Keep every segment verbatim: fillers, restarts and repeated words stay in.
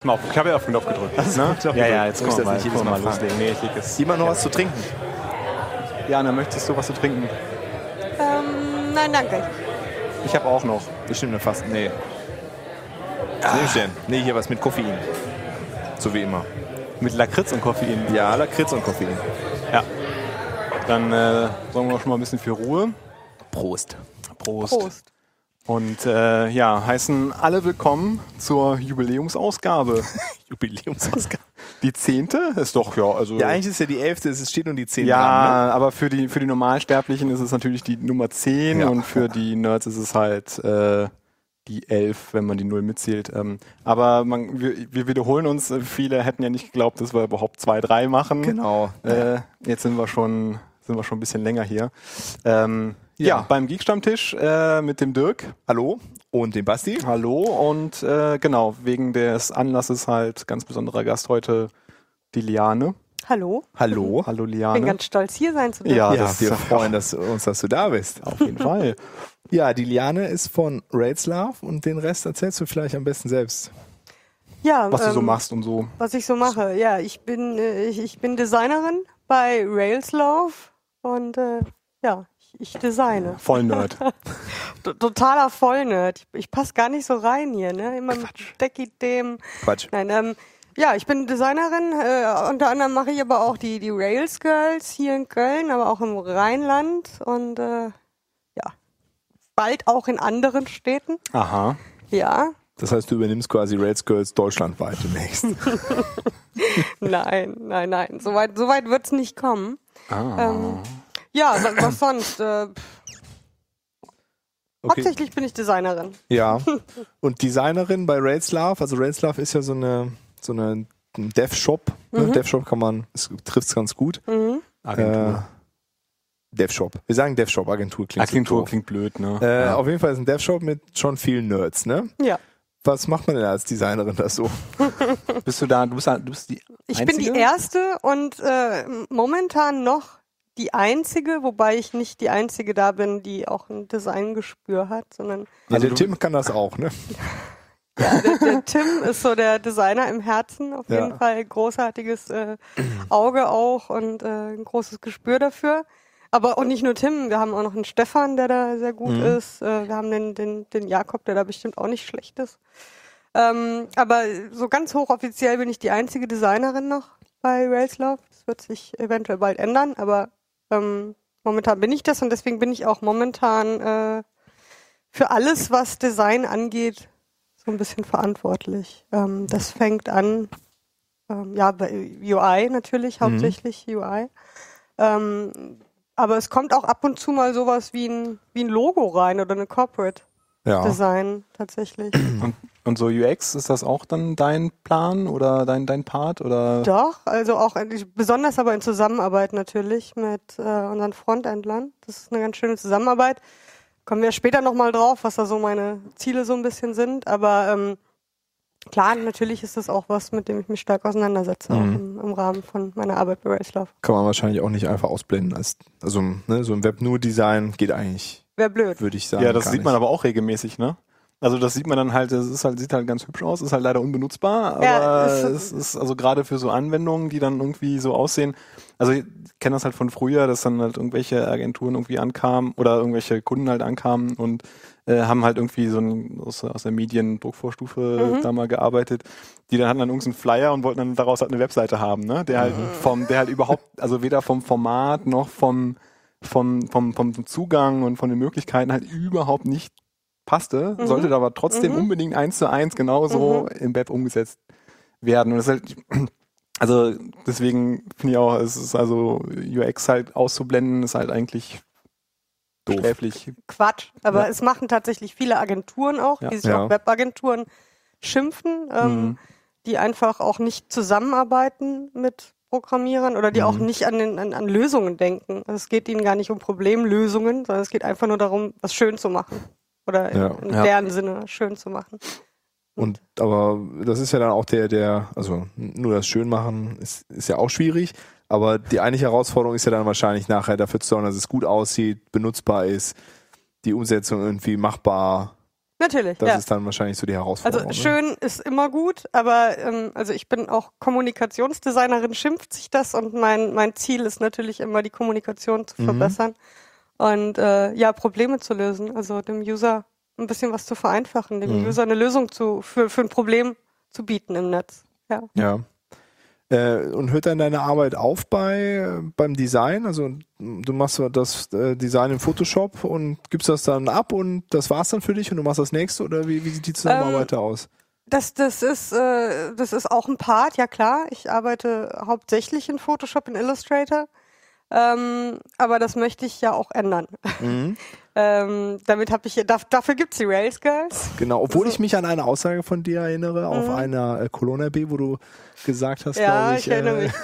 Ich habe ja auf den Knopf gedrückt. Ne? Ja, ja, jetzt können wir mal, nicht jedes Mal loslegen. Nee, ich leg es. Jemand noch was zu trinken? Jana, möchtest du was zu trinken? Ähm, nein, danke. Ich habe auch noch. Ich nehme fast. Nee. Was nehme ich denn? Nee, hier was mit Koffein. So wie immer. Mit Lakritz und Koffein. Ja, Lakritz und Koffein. Ja. Dann äh, sorgen wir schon mal ein bisschen für Ruhe. Prost. Prost. Prost. Und äh, ja, heißen alle willkommen zur Jubiläumsausgabe. Jubiläumsausgabe. Die zehnte ist doch, ja, also... Ja, eigentlich ist ja die elfte, es steht nur die zehnte Ja, dran, ne? aber für die, für die Normalsterblichen ist es natürlich die Nummer zehn Ja. und für die Nerds ist es halt äh, die elf, wenn man die Null mitzählt. Ähm, aber man, wir, wir wiederholen uns. Viele hätten ja nicht geglaubt, dass wir überhaupt zwei, drei machen. Genau. Äh, jetzt sind wir schon, sind wir schon ein bisschen länger hier. Ähm, ja. Ja. beim Geek-Stammtisch äh, mit dem Dirk. Hallo und dem Basti. Hallo und äh, genau, wegen des Anlasses halt ganz besonderer Gast heute, die Liane. Hallo. Hallo. Hallo Ich bin Liane. ganz stolz, hier sein zu dürfen. Ja, Ja, das wir ist- freuen dass, uns, dass du da bist. Auf jeden Fall. Ja, die Liane ist von Raidslav und den Rest erzählst du vielleicht am besten selbst. Ja, Was du so ähm, machst und so. Was ich so mache. Ja, ich bin, äh, ich, ich bin Designerin bei Railslav und äh, ja, ich, ich designe. Voll Nerd. T- Totaler Vollnerd. Ich, ich passe gar nicht so rein hier, ne? Immer mit Deckidem. Quatsch. Nein, ähm, ja, ich bin Designerin. Äh, unter anderem mache ich aber auch die, die Rails Girls hier in Köln, aber auch im Rheinland und äh, ja, bald auch in anderen Städten. Aha. Ja, Das heißt, du übernimmst quasi Rails Girls deutschlandweit demnächst. nein, nein, nein. Soweit so weit wird's nicht kommen. Ah. Ähm, ja, was, was sonst? Äh, Okay. Hauptsächlich bin ich Designerin. Ja. Und Designerin bei Raidslav, also Raidslav ist ja so eine so eine ein Dev-Shop. Ne? Mhm. Dev-Shop kann man, es trifft es ganz gut. Mhm. Agentur. Äh, Dev-Shop. Wir sagen Dev-Shop, Agentur klingt so Agentur doof. klingt blöd, ne? Äh, ja. Auf jeden Fall ist ein Dev-Shop mit schon vielen Nerds, ne? Ja. Was macht man denn als Designerin da so? Bist du da, du bist, du bist die Ich Einzige? bin die erste und äh, momentan noch die einzige, wobei ich nicht die einzige da bin, die auch ein Designgespür hat, sondern Ja, Also der du- Tim kann das auch, ne? der, der Tim ist so der Designer im Herzen, auf Ja. jeden Fall großartiges äh, Auge auch und äh, ein großes Gespür dafür. Aber auch nicht nur Tim, wir haben auch noch einen Stefan, der da sehr gut Mhm. ist. Äh, wir haben den, den, den Jakob, der da bestimmt auch nicht schlecht ist. Ähm, aber so ganz hochoffiziell bin ich die einzige Designerin noch bei Railslav. Das wird sich eventuell bald ändern, aber ähm, momentan bin ich das und deswegen bin ich auch momentan äh, für alles, was Design angeht, so ein bisschen verantwortlich. Ähm, das fängt an, ähm, ja, bei U I natürlich, hauptsächlich U I. Ähm, aber es kommt auch ab und zu mal sowas wie ein, wie ein Logo rein oder eine Corporate Ja. Design tatsächlich. Und, und so U X, ist das auch dann dein Plan oder dein, dein Part? Oder? Doch, also auch eigentlich, besonders aber in Zusammenarbeit natürlich mit äh, unseren Frontendlern. Das ist eine ganz schöne Zusammenarbeit. Kommen wir später nochmal drauf, was da so meine Ziele so ein bisschen sind. Aber ähm, klar, natürlich ist das auch was, mit dem ich mich stark auseinandersetze, Mhm. auch im, im Rahmen von meiner Arbeit bei Railslav. Kann man wahrscheinlich auch nicht einfach ausblenden. Als, also ne, so ein Web nur Design geht eigentlich, Wäre blöd. würde ich sagen. Ja, das gar sieht man nicht. aber auch regelmäßig, ne? Also das sieht man dann halt, das ist halt, sieht halt ganz hübsch aus, ist halt leider unbenutzbar, aber Ja, es es- ist also gerade für so Anwendungen, die dann irgendwie so aussehen, also ich kenne das halt von früher, dass dann halt irgendwelche Agenturen irgendwie ankamen oder irgendwelche Kunden halt ankamen und äh, haben halt irgendwie so ein, aus, aus der Medien-Druckvorstufe Mhm. da mal gearbeitet, die dann hatten dann irgendeinen Flyer und wollten dann daraus halt eine Webseite haben, ne? Der halt vom, der halt überhaupt, also weder vom Format noch vom vom, vom, vom Zugang und von den Möglichkeiten halt überhaupt nicht passte, Mhm. sollte aber trotzdem Mhm. unbedingt eins zu eins genauso Mhm. im Web umgesetzt werden. Und das ist halt, also deswegen finde ich auch, es ist also U X halt auszublenden, ist halt eigentlich Doof. sträflich. Quatsch. Aber Ja. es machen tatsächlich viele Agenturen auch, Ja. die sich Ja. auch Webagenturen schimpfen, ähm, Mhm. die einfach auch nicht zusammenarbeiten mit Programmierern oder die Mhm. auch nicht an, den, an, an Lösungen denken. Also es geht ihnen gar nicht um Problemlösungen, sondern es geht einfach nur darum, was schön zu machen. Oder Ja. in, in Ja. deren Sinne schön zu machen. Und aber das ist ja dann auch der, der, also nur das Schönmachen ist, ist ja auch schwierig, aber die eigentliche Herausforderung ist ja dann wahrscheinlich nachher dafür zu sorgen, dass es gut aussieht, benutzbar ist, die Umsetzung irgendwie machbar Natürlich, Das ja. ist dann wahrscheinlich so die Herausforderung. Also schön ist immer gut, aber ähm, also ich bin auch Kommunikationsdesignerin, schimpft sich das und mein mein Ziel ist natürlich immer die Kommunikation zu Mhm. verbessern und äh, ja Probleme zu lösen, also dem User ein bisschen was zu vereinfachen, dem Mhm. User eine Lösung zu für für ein Problem zu bieten im Netz. Ja. Ja. Äh, und hört dann deine Arbeit auf bei beim Design? Also du machst das äh, Design in Photoshop und gibst das dann ab und das war's dann für dich und du machst das nächste oder wie, wie sieht die Zusammenarbeit Ähm, da aus? Das, das ist, äh, das ist auch ein Part, ja klar. Ich arbeite hauptsächlich in Photoshop, in Illustrator. Ähm, aber das möchte ich ja auch ändern. Mhm. ähm, damit habe ich, da, dafür gibt's die Rails Girls. Genau, obwohl Also- ich mich an eine Aussage von dir erinnere, auf einer äh, Colonna B, wo du gesagt hast, Ja, glaube ich, ich, erinnere äh, mich.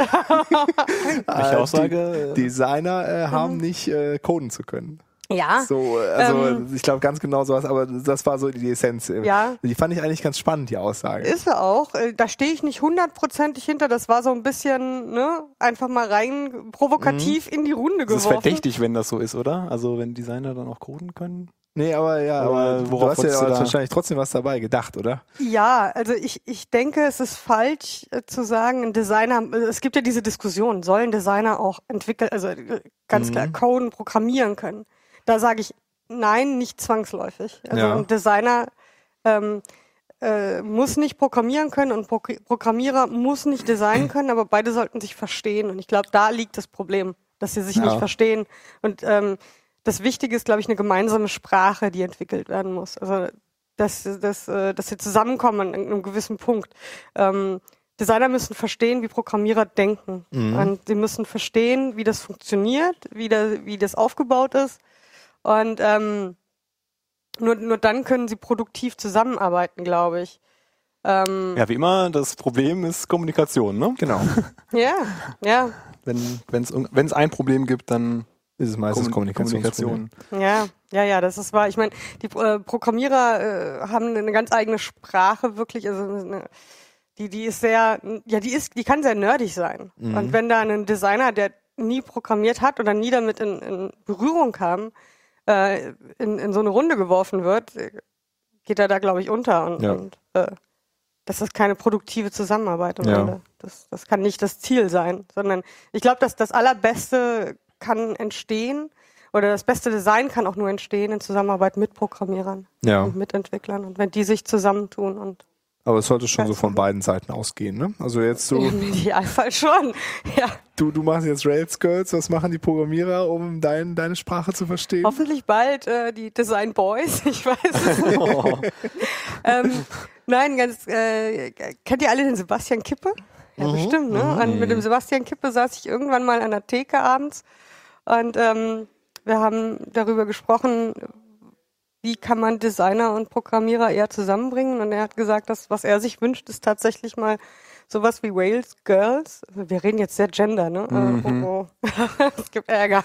Welche äh, Aussage? Die Designer äh, haben nicht äh, coden zu können. Ja. So, äh, also Ähm. ich glaube ganz genau sowas, aber das war so die Essenz. Ja. Die fand ich eigentlich ganz spannend, die Aussage. Ist sie auch. Äh, Da stehe ich nicht hundertprozentig hinter. Das war so ein bisschen, ne, einfach mal rein provokativ in die Runde Das ist geworfen. verdächtig, wenn das so ist, oder? Also wenn Designer dann auch coden können. Nee, aber ja, Aber aber du worauf hast ja wolltest du da- wahrscheinlich trotzdem was dabei gedacht, oder? Ja, also ich, ich denke, es ist falsch äh, zu sagen, ein Designer, äh, es gibt ja diese Diskussion, sollen Designer auch entwickeln, also äh, ganz Mhm. klar coden, programmieren können. Da sage ich, nein, nicht zwangsläufig. Also Ja. ein Designer ähm, äh, muss nicht programmieren können und Pro Programmierer muss nicht designen können, aber beide sollten sich verstehen. Und ich glaube, da liegt das Problem, dass sie sich Ja. nicht verstehen. Und ähm, das Wichtige ist, glaube ich, eine gemeinsame Sprache, die entwickelt werden muss. Also dass, dass, äh, dass sie zusammenkommen an einem gewissen Punkt. Ähm, Designer müssen verstehen, wie Programmierer denken. Mhm. Und sie müssen verstehen, wie das funktioniert, wie, da, wie das aufgebaut ist. Und ähm, nur, nur dann können sie produktiv zusammenarbeiten, glaube ich. Ähm, Ja, wie immer, das Problem ist Kommunikation, ne? Genau. ja, ja, Wenn es wenn es ein Problem gibt, dann Ist es meistens Kommun- Kommunikationsproblem. ja, ja, ja, das ist wahr. Ich meine, die äh, Programmierer äh, haben eine ganz eigene Sprache, wirklich. Also eine, die, die ist sehr, ja, die ist, die kann sehr nerdig sein. Mhm. Und wenn da ein Designer, der nie programmiert hat oder nie damit in, in Berührung kam, äh, in, in so eine Runde geworfen wird, äh, geht er da, glaube ich, unter. Und, Ja. und äh, das ist keine produktive Zusammenarbeit am Ja. Ende. Das, das kann nicht das Ziel sein, sondern ich glaube, dass das Allerbeste kann entstehen oder das beste Design kann auch nur entstehen in Zusammenarbeit mit Programmierern Ja, und mit Entwicklern und wenn die sich zusammentun und aber es sollte schon so Ganz von genau. beiden Seiten ausgehen, ne? Also jetzt so, im Idealfall schon. Ja, du, du machst jetzt Rails Girls, was machen die Programmierer, um dein, deine Sprache zu verstehen? hoffentlich bald äh, die Design Boys, ich weiß es. oh, ähm, nein, ganz äh, kennt ihr alle den Sebastian Kippe? Ja, Mhm. bestimmt, ne? Mhm. Und mit dem Sebastian Kippe saß ich irgendwann mal an der Theke abends und ähm, wir haben darüber gesprochen, wie kann man Designer und Programmierer eher zusammenbringen und er hat gesagt, dass was er sich wünscht, ist tatsächlich mal sowas wie Rails Girls. Also wir reden jetzt sehr Gender, ne? Mhm. Äh, oh, oh. Es gibt Ärger.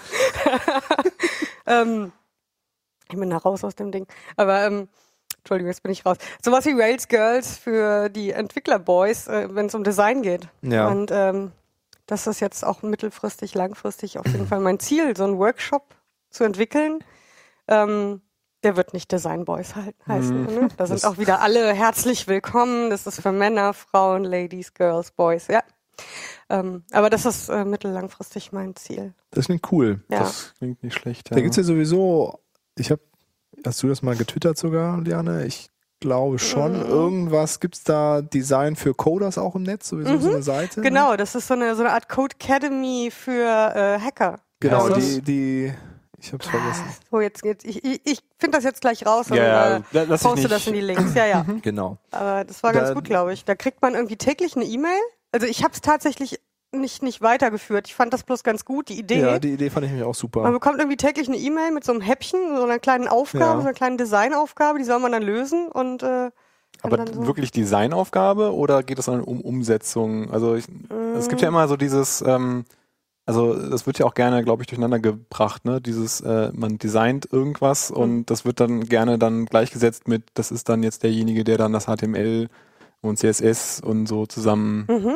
ähm, ich bin da raus aus dem Ding. Aber ähm, Entschuldigung, jetzt bin ich raus. Sowas wie Rails Girls für die Entwicklerboys, äh, wenn es um Design geht. Ja. Und ähm, das ist jetzt auch mittelfristig, langfristig auf jeden Fall mein Ziel, so einen Workshop zu entwickeln. Ähm, der wird nicht Design Boys halt heißen. Mhm. Ne? Da sind Das- auch wieder alle herzlich willkommen. Das ist für Männer, Frauen, Ladies, Girls, Boys, ja. Ähm, aber das ist äh, mittellangfristig mein Ziel. Das klingt cool. Ja. das klingt nicht schlecht. Ja. Da gibt's ja sowieso, ich habe, hast du das mal getwittert sogar, Liane? Ich glaube schon. Mhm. Irgendwas, gibt's da Design für Coders auch im Netz? Sowieso Mhm. so eine Seite? ne? Genau, das ist so eine, so eine Art Code Academy für äh, Hacker. Genau, Also- die, die, ich hab's vergessen. So, jetzt, jetzt ich, ich, ich finde das jetzt gleich raus und Ja, äh, ja, lass ich poste nicht. das in die Links. Ja, ja. Genau. Aber das war ganz Da- gut, glaube ich. Da kriegt man irgendwie täglich eine E-Mail. Also ich habe es tatsächlich nicht, nicht weitergeführt. Ich fand das bloß ganz gut, die Idee. Ja, die Idee fand ich nämlich auch super. Man bekommt irgendwie täglich eine E-Mail mit so einem Häppchen, so einer kleinen Aufgabe, Ja. so einer kleinen Designaufgabe, die soll man dann lösen und äh, Aber dann so- wirklich Designaufgabe oder geht es dann um Umsetzung? Also ich, es gibt ja immer so dieses, ähm, also das wird ja auch gerne, glaube ich, durcheinander gebracht, ne? Dieses, äh, man designt irgendwas Mhm. und das wird dann gerne dann gleichgesetzt mit, das ist dann jetzt derjenige, der dann das H T M L und C S S und so zusammen Mhm.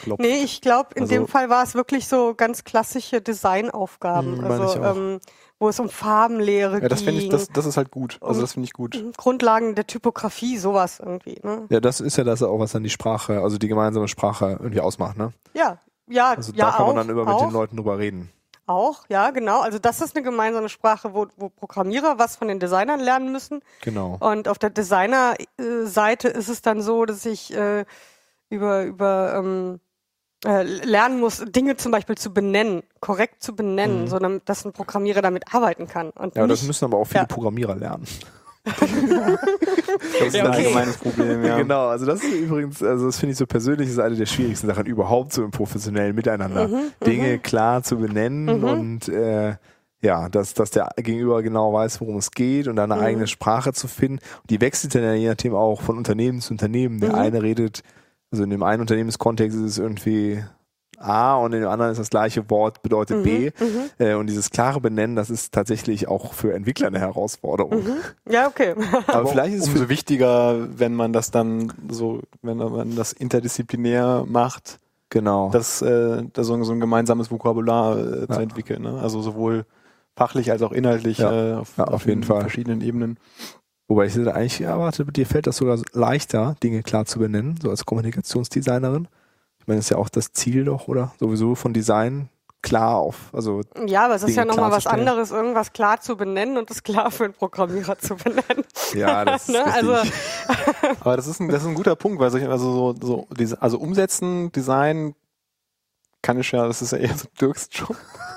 klopft. Nee, ich glaube, in Also- dem Fall war es wirklich so ganz klassische Designaufgaben, Hm, meine also ich auch. ähm, wo es um Farbenlehre Ja, das finde ich, ging, das, das ist halt gut. Also Um- das finde ich gut. Grundlagen der Typografie, sowas irgendwie. Ne? Ja, das ist ja das auch, was dann die Sprache, also die gemeinsame Sprache irgendwie ausmacht, ne? Ja, ja, Also ja da kann auch, man dann über mit auch, den Leuten drüber reden. auch, ja, genau. Also das ist eine gemeinsame Sprache, wo, wo Programmierer was von den Designern lernen müssen. Genau. Und auf der Designer-Seite ist es dann so, dass ich äh, über, über ähm, äh, lernen muss, Dinge zum Beispiel zu benennen, korrekt zu benennen, Mhm. so damit, dass ein Programmierer damit arbeiten kann. Und Ja, das nicht, müssen aber auch viele ja. Programmierer lernen. Das ist Ja, ein okay. allgemeines Problem, ja. Genau, also das ist übrigens, also das finde ich so persönlich, ist eine der schwierigsten Sachen überhaupt so im professionellen Miteinander. Mhm, Dinge klar zu benennen Mhm. und äh, ja, dass, dass der Gegenüber genau weiß, worum es geht und dann eine Mhm. eigene Sprache zu finden. Und die wechselt dann ja je nachdem auch von Unternehmen zu Unternehmen. Der Mhm. eine redet, also in dem einen Unternehmenskontext ist es irgendwie A und in dem anderen ist das gleiche Wort, bedeutet Mhm, B. mhm. Äh, und dieses klare Benennen, das ist tatsächlich auch für Entwickler eine Herausforderung. Mhm. Ja, okay. Aber vielleicht ist es für Umso wichtiger, wenn man das dann so, wenn man das interdisziplinär macht, genau. das, äh, das so, so ein gemeinsames Vokabular äh, Ja. zu entwickeln. Ne? Also sowohl fachlich als auch inhaltlich Ja. äh, auf, Ja, auf jeden den Fall. verschiedenen Ebenen. Wobei ich hätte eigentlich erwartet, dir fällt das sogar leichter, Dinge klar zu benennen, so als Kommunikationsdesignerin. Ich meine, das ist ja auch das Ziel doch, oder? Sowieso von Design klar auf, also Ja, aber es ist Dinge ja nochmal was klarzustellen. anderes, irgendwas klar zu benennen und es klar für einen Programmierer zu benennen. ja, das ist Ne? richtig. Also, Aber das ist ein, das ist ein guter Punkt, weil solche, also so, so diese, also umsetzen, Design kann ich ja, das ist ja eher so Dirks Job.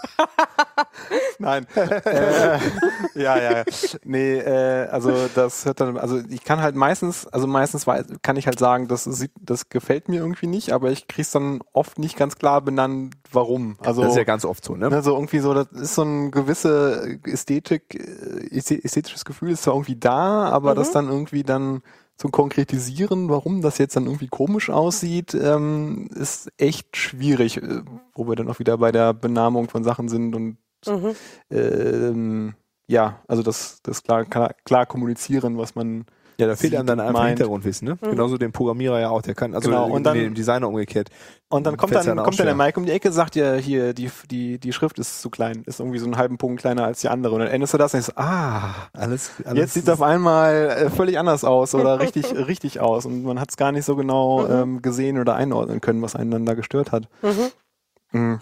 Nein. äh, ja, ja, ja. Nee, äh, also das hört dann, also ich kann halt meistens, also meistens weiß, kann ich halt sagen, das sieht, das gefällt mir irgendwie nicht, aber ich krieg's dann oft nicht ganz klar benannt, warum. Also das ist ja ganz oft so, ne? Ne, so irgendwie so, das ist so ein gewisse Ästhetik, äh, ästhetisches Gefühl ist zwar irgendwie da, aber Mhm. das dann irgendwie dann zu konkretisieren, warum das jetzt dann irgendwie komisch aussieht, ähm, ist echt schwierig, äh, wo wir dann auch wieder bei der Benamung von Sachen sind und mhm. ähm, ja, also das, das klar, klar, klar kommunizieren, was man Ja, da fehlt sieht einem dann und einfach meint. Hintergrundwissen, ne? Mhm. Genauso den Programmierer ja auch, der kann, also Genau, und dann- den Designer umgekehrt. Und dann kommt Fällt's dann, dann auch kommt dann der schwer. Mike um die Ecke, sagt ja hier, die, die, die Schrift ist zu klein, ist irgendwie so einen halben Punkt kleiner als die andere. Und dann endest du das und ich so, ah, Alles, alles jetzt sieht es auf einmal äh, völlig anders aus oder richtig, richtig aus. Und man hat es gar nicht so genau Mhm. ähm, gesehen oder einordnen können, was einen dann da gestört hat. Mhm. Mhm.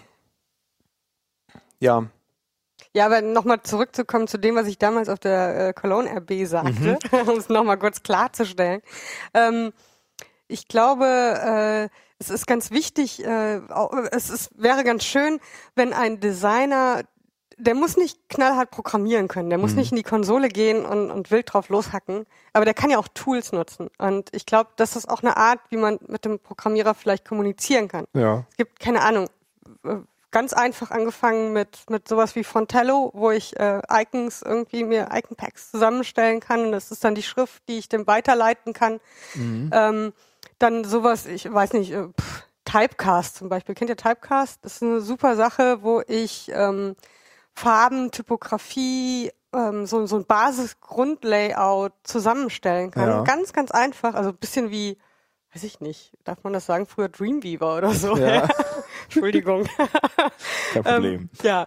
Ja, Ja, aber nochmal zurückzukommen zu dem, was ich damals auf der äh, Cologne R B sagte, um es nochmal kurz klarzustellen. Ähm, ich glaube, äh, es ist ganz wichtig, äh, au- es ist, wäre ganz schön, wenn ein Designer, der muss nicht knallhart programmieren können, der muss Mhm. nicht in die Konsole gehen und, und wild drauf loshacken, aber der kann ja auch Tools nutzen. Und ich glaube, das ist auch eine Art, wie man mit dem Programmierer vielleicht kommunizieren kann. ja. Es gibt, keine Ahnung, äh, ganz einfach angefangen mit, mit sowas wie Fontello, wo ich äh, Icons irgendwie mir Icon-Packs zusammenstellen kann. Das ist dann die Schrift, die ich dem weiterleiten kann. Mhm. Ähm, dann sowas, ich weiß nicht, äh, pff, Typecast zum Beispiel. Kennt ihr Typecast? Das ist eine super Sache, wo ich ähm, Farben, Typografie, ähm, so, so ein Basis-Grundlayout zusammenstellen kann. Ja. Ganz, ganz einfach. Also ein bisschen wie, weiß ich nicht, darf man das sagen, früher Dreamweaver oder so. Ja. Entschuldigung. Kein Problem. Ähm, ja.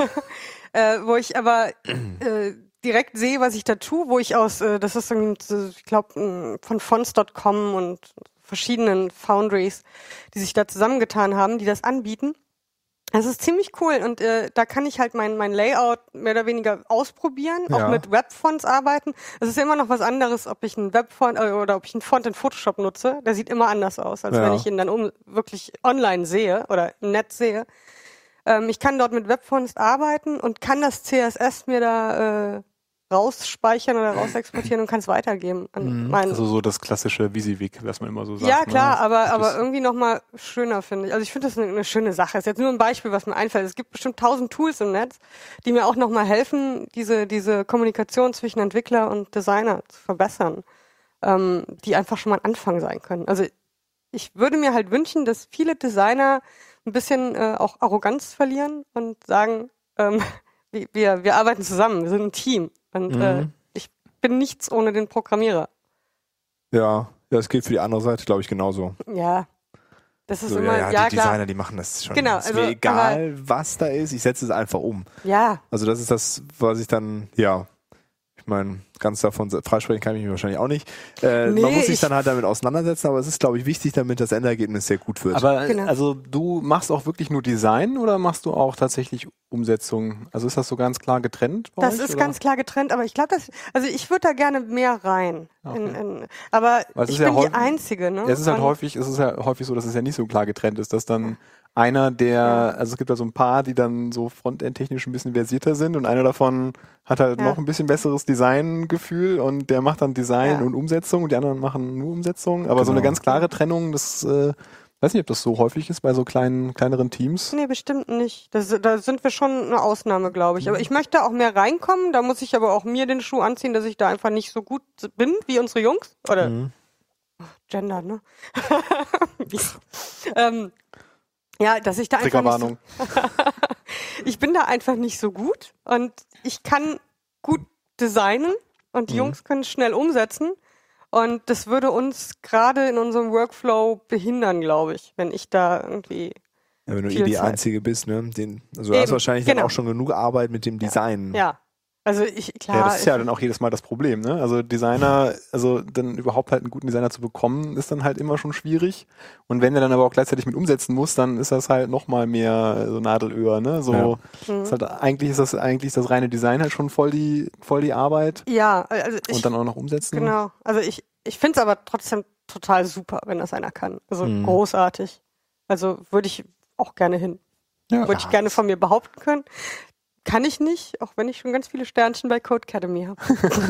äh, wo ich aber äh, direkt sehe, was ich da tue, wo ich aus, äh, das ist ein, ich glaube, von fonts Punkt com und verschiedenen Foundries, die sich da zusammengetan haben, die das anbieten. Das ist ziemlich cool und äh, da kann ich halt mein, mein Layout mehr oder weniger ausprobieren, Ja. auch mit Webfonts arbeiten. Es ist immer noch was anderes, ob ich einen Webfont äh, oder ob ich einen Font in Photoshop nutze. Der sieht immer anders aus, als Ja. wenn ich ihn dann um, wirklich online sehe oder im Netz sehe. Ähm, ich kann dort mit Webfonts arbeiten und kann das C S S mir da äh, rausspeichern oder rausexportieren und kann es weitergeben an Mhm. meinen. also so das klassische Visivik, was man immer so sagt. Ja, klar, ne? aber, Das aber ist- irgendwie nochmal schöner, finde ich. Also ich finde das eine, eine schöne Sache. Ist jetzt nur ein Beispiel, was mir einfällt. Es gibt bestimmt tausend Tools im Netz, die mir auch nochmal helfen, diese, diese Kommunikation zwischen Entwickler und Designer zu verbessern, ähm, die einfach schon mal ein Anfang sein können. Also ich würde mir halt wünschen, dass viele Designer ein bisschen äh, auch Arroganz verlieren und sagen, ähm, wir- wir, wir arbeiten zusammen, wir sind ein Team. Und äh, Mhm. ich bin nichts ohne den Programmierer. Ja, das gilt für die andere Seite, glaube ich, genauso. Ja. Das ist So, immer, ja, ja, die klar. Designer, die machen das schon. Genau, ist also, mir egal, was da ist, ich setze es einfach um. Ja, Also das ist das, was ich dann, ja, ich meine, ganz davon freisprechen kann ich mich wahrscheinlich auch nicht. Äh, Nee, man muss sich ich- dann halt damit auseinandersetzen, aber es ist, glaube ich, wichtig, damit das Endergebnis sehr gut wird. Aber Genau. also du machst auch wirklich nur Design oder machst du auch tatsächlich Umsetzung? Also ist das so ganz klar getrennt bei das euch, ist oder? ganz klar getrennt, aber ich glaube, dass, also ich würde da gerne mehr rein. In, Okay. in, aber Weil es ich ist ja bin die häufig- Einzige, ne? Ja, es ist halt Und- häufig, es ist ja häufig so, dass es ja nicht so klar getrennt ist, dass dann einer der, also es gibt ja so ein paar, die dann so frontend-technisch ein bisschen versierter sind und einer davon hat halt Ja. noch ein bisschen besseres Designgefühl und der macht dann Design Ja. und Umsetzung und die anderen machen nur Umsetzung. Aber so Genau. eine ganz klare Trennung, das äh, weiß nicht, ob das so häufig ist bei so kleinen, kleineren Teams. Nee, bestimmt nicht. Das, da sind wir schon eine Ausnahme, glaube ich. Aber ich möchte auch mehr reinkommen. Da muss ich aber auch mir den Schuh anziehen, dass ich da einfach nicht so gut bin wie unsere Jungs. Oder Mhm. Gender, ne? Wie- ähm, ja, dass ich da einfach nicht so, Triggerwarnung. ich bin da einfach nicht so gut und ich kann gut designen und die Mhm. Jungs können es schnell umsetzen. Und das würde uns gerade in unserem Workflow behindern, glaube ich, wenn ich da irgendwie. Ja, wenn du viel eh die Zeit. Einzige bist, ne? Den, also du hast Eben, wahrscheinlich genau. dann auch schon genug Arbeit mit dem Design. Ja. Also ich, klar. Ja, das ist ja ich, dann auch jedes Mal das Problem, ne? Also Designer, also dann überhaupt halt einen guten Designer zu bekommen, ist dann halt immer schon schwierig. Und wenn er dann aber auch gleichzeitig mit umsetzen muss, dann ist das halt nochmal mehr so Nadelöhr, ne? So, Ja. Mhm. ist halt, eigentlich ist das eigentlich das reine Design halt schon voll die, voll die Arbeit. ja, also ich, Und dann auch noch umsetzen. genau. Also ich, ich finde es aber trotzdem total super, wenn das einer kann. Also Mhm. großartig. Also würde ich auch gerne hin. Ja. Würde ich gerne von mir behaupten können. Kann ich nicht, auch wenn ich schon ganz viele Sternchen bei Codecademy habe.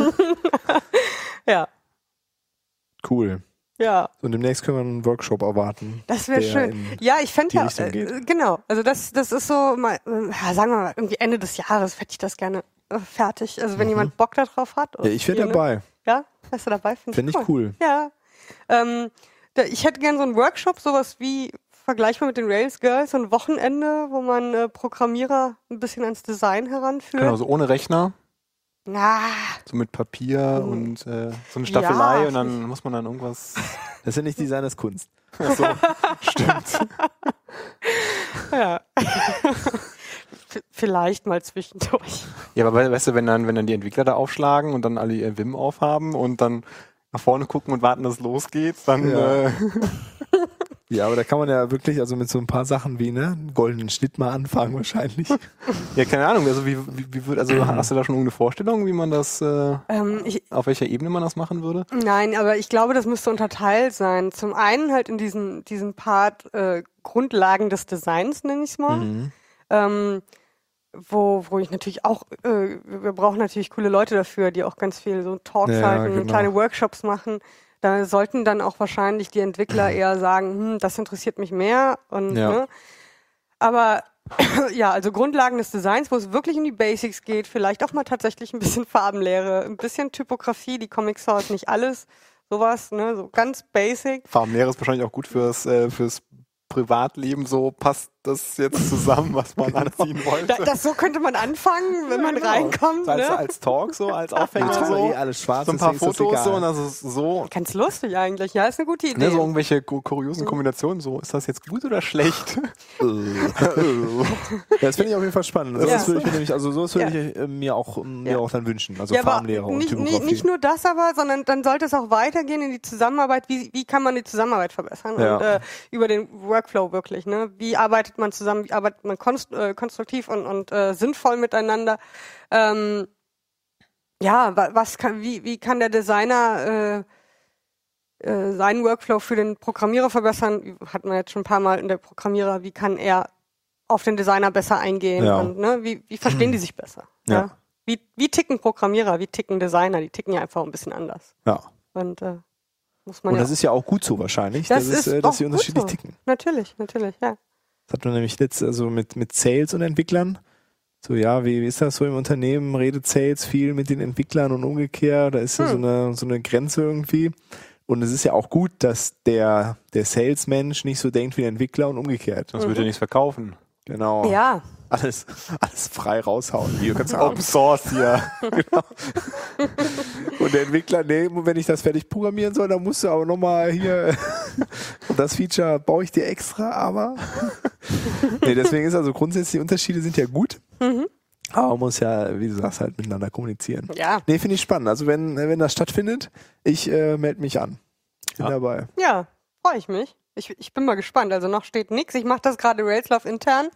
ja, Cool. ja. Und demnächst können wir einen Workshop erwarten. Das wäre der schön. in Ja, ich fände die ja, Richtung geht. äh, genau. Also das, das ist so, mal, äh, ja, sagen wir mal, irgendwie Ende des Jahres hätte ich das gerne äh, fertig. Also wenn Mhm. jemand Bock darauf hat. Ja, ich wäre hier, ne? dabei. Ja, wärst du dabei? Finde Finde ich cool. Ja. Ähm, da, ich hätte gerne so einen Workshop, sowas wie vergleichbar mit den Rails Girls, so ein Wochenende, wo man äh, Programmierer ein bisschen ans Design heranführt. Genau, so ohne Rechner, Na, so mit Papier Mhm. und äh, so eine Staffelei Ja. und dann muss man dann irgendwas. Das ist ja nicht Design, das ist Kunst. so, stimmt. ja. V- Vielleicht mal zwischendurch. Ja, aber we- weißt du, wenn dann, wenn dann die Entwickler da aufschlagen und dann alle ihr Vim aufhaben und dann nach vorne gucken und warten, dass es losgeht, dann Ja. äh, Ja, aber da kann man ja wirklich, also mit so ein paar Sachen wie, ne, einen goldenen Schnitt mal anfangen wahrscheinlich. ja, keine Ahnung, also wie, wie, wie würde, also hast du da schon irgendeine Vorstellung, wie man das, äh, Ähm, ich, auf welcher Ebene man das machen würde? Nein, aber ich glaube, das müsste unterteilt sein. Zum einen halt in diesen, diesen Part äh, Grundlagen des Designs, nenne ich es mal. Mhm. Ähm, wo, wo ich natürlich auch, äh, wir brauchen natürlich coole Leute dafür, die auch ganz viel so Talks Ja, halten, genau. kleine Workshops machen. Da sollten dann auch wahrscheinlich die Entwickler eher sagen, hm, das interessiert mich mehr. Und, Ja. ne? Aber ja, also Grundlagen des Designs, wo es wirklich um die Basics geht, vielleicht auch mal tatsächlich ein bisschen Farbenlehre, ein bisschen Typografie, die Comic Sans, nicht alles, sowas, ne, so ganz basic. Farbenlehre ist wahrscheinlich auch gut fürs, äh, fürs Privatleben, so passt das jetzt zusammen, was man anziehen wollte. Da, das so könnte man anfangen, wenn Ja, man genau. reinkommt. So als, Ne? als Talk, so als Jetzt Aufhänger, haben wir so, eh alles schwarz, so ein paar deswegen ist das Fotos, so, egal. und das ist so, Ganz lustig eigentlich, ja, ist eine gute Idee. ne, so irgendwelche ku- kuriosen Kombinationen, so, ist das jetzt gut oder schlecht? Ja, das finde ich auf jeden Fall spannend. Also Ja. das würde ich mir nämlich, also sowas würde Ja. ich äh, mir auch äh, mir Ja. auch dann wünschen. Also ja, aber Farbenlehre und nicht, nicht, Typografie. nicht nur das aber, sondern dann sollte es auch weitergehen in die Zusammenarbeit. Wie, wie kann man die Zusammenarbeit verbessern? Ja. Und äh, über den Workflow wirklich. Ne? Wie arbeitet man zusammen? Wie arbeitet man konst, äh, konstruktiv und, und äh, sinnvoll miteinander? Ähm, ja, wa- was kann, wie, wie kann der Designer äh, äh, seinen Workflow für den Programmierer verbessern? Hatten wir jetzt schon ein paar Mal in der Programmierer. Wie kann er auf den Designer besser eingehen? Ja. Und ne, wie, wie verstehen die sich besser? Ja. Wie, wie ticken Programmierer, wie ticken Designer? Die ticken ja einfach ein bisschen anders. Ja. Und äh, muss man Und ja das ist ja auch gut so wahrscheinlich, Das dass, es, ist äh, dass auch sie gut unterschiedlich so. ticken. natürlich, natürlich, ja. Das hatten wir nämlich letztes, also mit, mit Sales und Entwicklern. So, ja, wie, wie ist das so im Unternehmen? Redet Sales viel mit den Entwicklern und umgekehrt? Da ist ja Hm. so eine, so eine Grenze irgendwie. Und es ist ja auch gut, dass der, der Salesmensch nicht so denkt wie der Entwickler und umgekehrt. Das würde ja nichts verkaufen. Genau. Ja. Alles, alles frei raushauen. Hier kannst du Open Source hier. Genau. Und der Entwickler, nee, wenn ich das fertig programmieren soll, dann musst du aber nochmal hier, und das Feature baue ich dir extra, aber nee, deswegen ist also grundsätzlich, die Unterschiede sind ja gut, Mhm. aber man muss ja, wie du sagst, halt miteinander kommunizieren. Ja. Nee, finde ich spannend. Also wenn, wenn das stattfindet, ich äh, melde mich an. Bin Ja. dabei. Ja, freue ich mich. Ich, ich bin mal gespannt. Also noch steht nichts. Ich mache das gerade Railslove intern.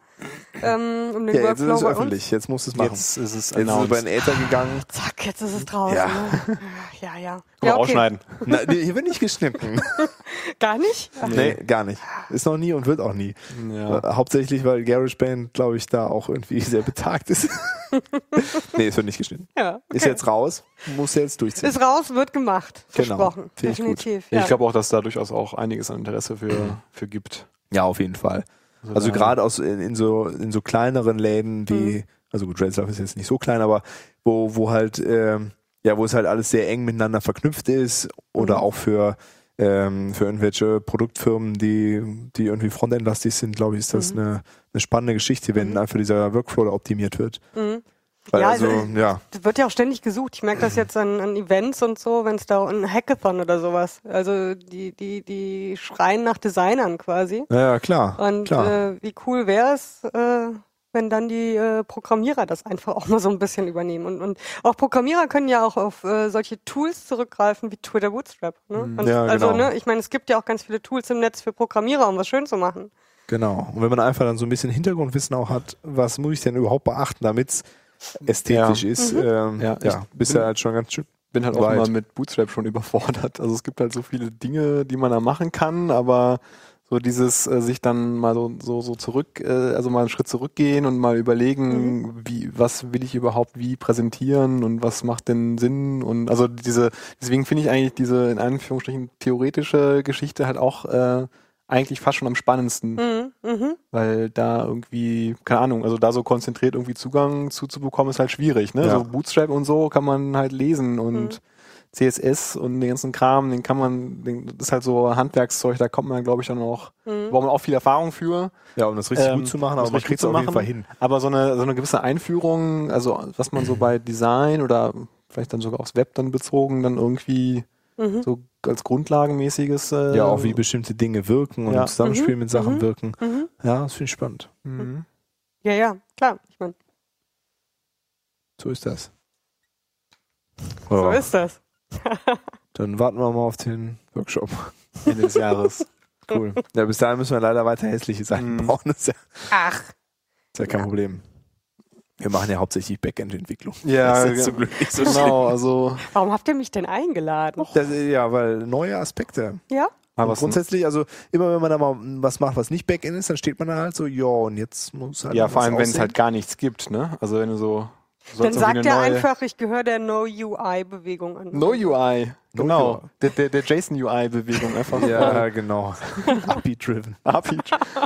Ähm, um den Ja, jetzt ist Workflow es bei uns. öffentlich, jetzt musst du es machen. Jetzt ist es Jetzt ist es announced. über den Äther gegangen. Zack, jetzt ist es draußen. Ja. Ne? Ja, ja. Kann man Ja, okay. rausschneiden. Na, nee, hier wird nicht geschnitten. Gar nicht? Nee, gar nicht. Ist noch nie und wird auch nie. Ja. Äh, Hauptsächlich, weil GarageBand, glaube ich, da auch irgendwie sehr betagt ist. Nee, es wird nicht geschnitten. Ja. Okay. Ist jetzt raus, muss jetzt durchziehen. Ist raus, wird gemacht. Genau. Versprochen. Finde ich gut. Definitiv. Ja, Ja. ich glaube auch, dass da durchaus auch einiges an Interesse für, für gibt. Ja, auf jeden Fall. Also da- gerade aus in, in so in so kleineren Läden wie, also gut, Railslove ist jetzt nicht so klein, aber wo wo halt ähm, ja, wo es halt alles sehr eng miteinander verknüpft ist oder Mhm. auch für ähm, für irgendwelche Produktfirmen, die die irgendwie Frontend-lastig sind, glaube ich, ist das Mhm. eine eine spannende Geschichte, wenn einfach dieser Workflow da optimiert wird. Mhm. Weil Ja, also, also- ja, Das wird ja auch ständig gesucht. Ich merke das jetzt an, an Events und so, wenn es da ein Hackathon oder sowas. Also die, die, die schreien nach Designern quasi. ja, ja, klar, Und klar. äh, wie cool wäre es, äh, wenn dann die äh, Programmierer das einfach auch mal so ein bisschen übernehmen. Und, und auch Programmierer können ja auch auf äh, solche Tools zurückgreifen wie Twitter Bootstrap. Ne? Und Ja, also, genau. ne, ich meine, es gibt ja auch ganz viele Tools im Netz für Programmierer, um was schön zu machen. Genau. Und wenn man einfach dann so ein bisschen Hintergrundwissen auch hat, was muss ich denn überhaupt beachten, damit es ästhetisch Ja. ist, Mhm. ähm, Ja, ja, ich bist bin- du halt schon ganz schön. bin halt auch weit. immer mit Bootstrap schon überfordert. Also es gibt halt so viele Dinge, die man da machen kann, aber so dieses äh, sich dann mal so so so zurück, äh, also mal einen Schritt zurückgehen und mal überlegen, wie was will ich überhaupt wie präsentieren und was macht denn Sinn und also diese deswegen finde ich eigentlich diese in Anführungsstrichen theoretische Geschichte halt auch äh, eigentlich fast schon am spannendsten, Mhm. Mhm. weil da irgendwie, keine Ahnung, also da so konzentriert irgendwie Zugang zu, zu bekommen, ist halt schwierig, ne? Ja. So Bootstrap und so kann man halt lesen und C S S und den ganzen Kram, den kann man, den, das ist halt so Handwerkszeug, da kommt man, glaube ich, dann auch, Mhm. braucht man auch viel Erfahrung für. Ja, um das richtig Ähm, gut zu machen, um aber das man richtig kriegt es gut auf zu jeden Fall hin. Aber so eine, so eine gewisse Einführung, also was man so bei Design oder vielleicht dann sogar aufs Web dann bezogen, dann irgendwie Mhm. so als grundlagenmäßiges. Äh, Ja, auch wie bestimmte Dinge wirken und Ja. im Zusammenspiel Mhm. mit Sachen Mhm. wirken. Mhm. Ja, das finde ich spannend. Mhm. Ja, ja, klar. Ich meine, So ist das. so Ja, ist das. dann warten wir mal auf den Workshop. Ende des Jahres. Cool. Ja, bis dahin müssen wir leider weiter hässliche Seiten Mhm. bauen. Das ist ja, Ach. ist ja kein Problem. Wir machen ja hauptsächlich Backend-Entwicklung. Ja, das ist jetzt ja. zum Glück nicht so Genau, also Warum habt ihr mich denn eingeladen? Das, ja, weil neue Aspekte. Ja? mal Und was grundsätzlich, also immer wenn man da mal was macht, was nicht Backend ist, dann steht man da halt so, ja, und jetzt muss halt ja, was vor allem, wenn es aussehen. halt gar nichts gibt, ne? Also wenn du so du Dann sollst irgendwie sagt eine er neue- einfach, ich gehöre der No-U I-Bewegung an. No U I, No genau. U I. Der, der, der JSON-U I-Bewegung einfach. Ja, genau. A P I-driven. A P I.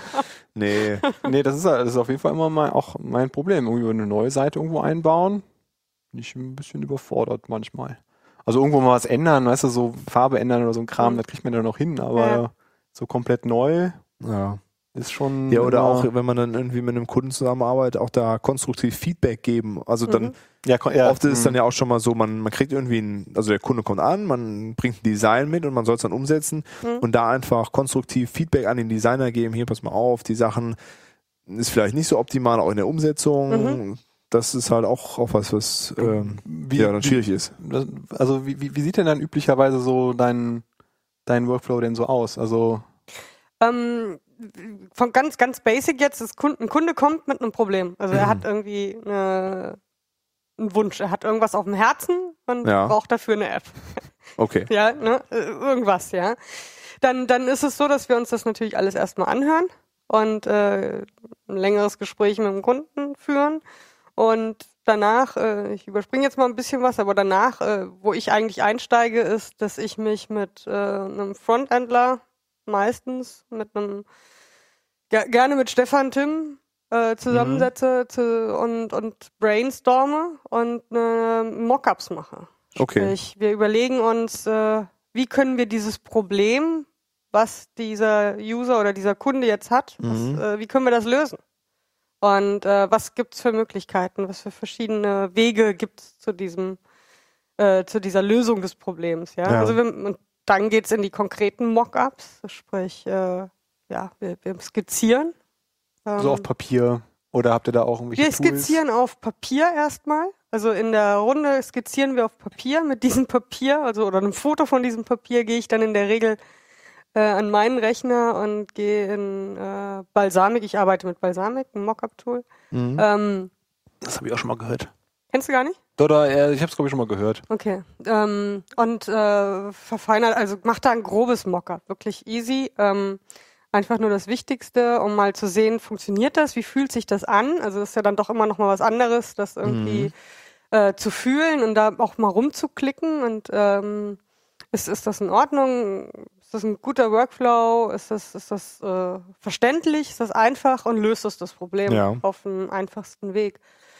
Nee. Nee, das ist, das ist auf jeden Fall immer mein, auch mein Problem. Irgendwie eine neue Seite irgendwo einbauen, bin ich ein bisschen überfordert manchmal. Also irgendwo mal was ändern, weißt du, so Farbe ändern oder so ein Kram, Mhm. das kriegt man dann noch hin, aber Ja. so komplett neu Ja. ist schon. Ja, oder immer- auch, wenn man dann irgendwie mit einem Kunden zusammenarbeitet, auch da konstruktiv Feedback geben. Also dann, Mhm. ja, kon- ja, oft ist es mh. dann ja auch schon mal so, man, man kriegt irgendwie ein, also der Kunde kommt an, man bringt ein Design mit und man soll es dann umsetzen Mhm. und da einfach konstruktiv Feedback an den Designer geben, hier, pass mal auf, die Sachen ist vielleicht nicht so optimal, auch in der Umsetzung. Mhm. Das ist halt auch, auch was, was ähm, Wie- ja, dann wie- schwierig ist. Das- Also wie, wie, wie sieht denn dann üblicherweise so dein, dein Workflow denn so aus? Also Ähm, von ganz, ganz basic jetzt, das Kunde, ein Kunde kommt mit einem Problem. Also er hat irgendwie eine, einen Wunsch, er hat irgendwas auf dem Herzen und Ja. braucht dafür eine App. Okay. Ja, ne? äh, Irgendwas, ja. Dann, dann ist es so, dass wir uns das natürlich alles erstmal anhören und äh, ein längeres Gespräch mit dem Kunden führen. Und danach, äh, ich überspringe jetzt mal ein bisschen was, aber danach, äh, wo ich eigentlich einsteige, ist, dass ich mich mit äh, einem Frontendler, meistens mit einem, ger gerne mit Stefan Tim, äh, zusammensetze zu, und, und brainstorme und äh, Mockups mache. Okay. Sprich, wir überlegen uns, äh, wie können wir dieses Problem, was dieser User oder dieser Kunde jetzt hat, Mhm. was, äh, wie können wir das lösen? Und äh, was gibt's für Möglichkeiten, was für verschiedene Wege gibt's zu diesem, äh, zu dieser Lösung des Problems, ja. Ja. Also wir, und dann geht's in die konkreten Mockups, sprich, äh, ja, wir, wir skizzieren. Ähm, So auf Papier. Oder habt ihr da auch irgendwelche wir Tools? skizzieren auf Papier erstmal. Also in der Runde skizzieren wir auf Papier. Mit diesem Papier, also oder einem Foto von diesem Papier, gehe ich dann in der Regel äh, an meinen Rechner und gehe in äh, Balsamiq. Ich arbeite mit Balsamiq, ein Mockup-Tool. Mhm. Ähm, Das habe ich auch schon mal gehört. kennst du gar nicht? Doch, doch, äh, ich habe es glaube ich schon mal gehört. Okay. Ähm, und äh, verfeinert, also macht da ein grobes Mockup, wirklich easy. Ähm, einfach nur das Wichtigste, um mal zu sehen, funktioniert das, wie fühlt sich das an? Also das ist ja dann doch immer noch mal was anderes, das irgendwie Mhm. äh, zu fühlen und da auch mal rumzuklicken und ähm, ist, ist das in Ordnung? Ist das ein guter Workflow? Ist das, ist das äh, verständlich? Ist das einfach? Und löst das das Problem Ja. auf dem einfachsten Weg?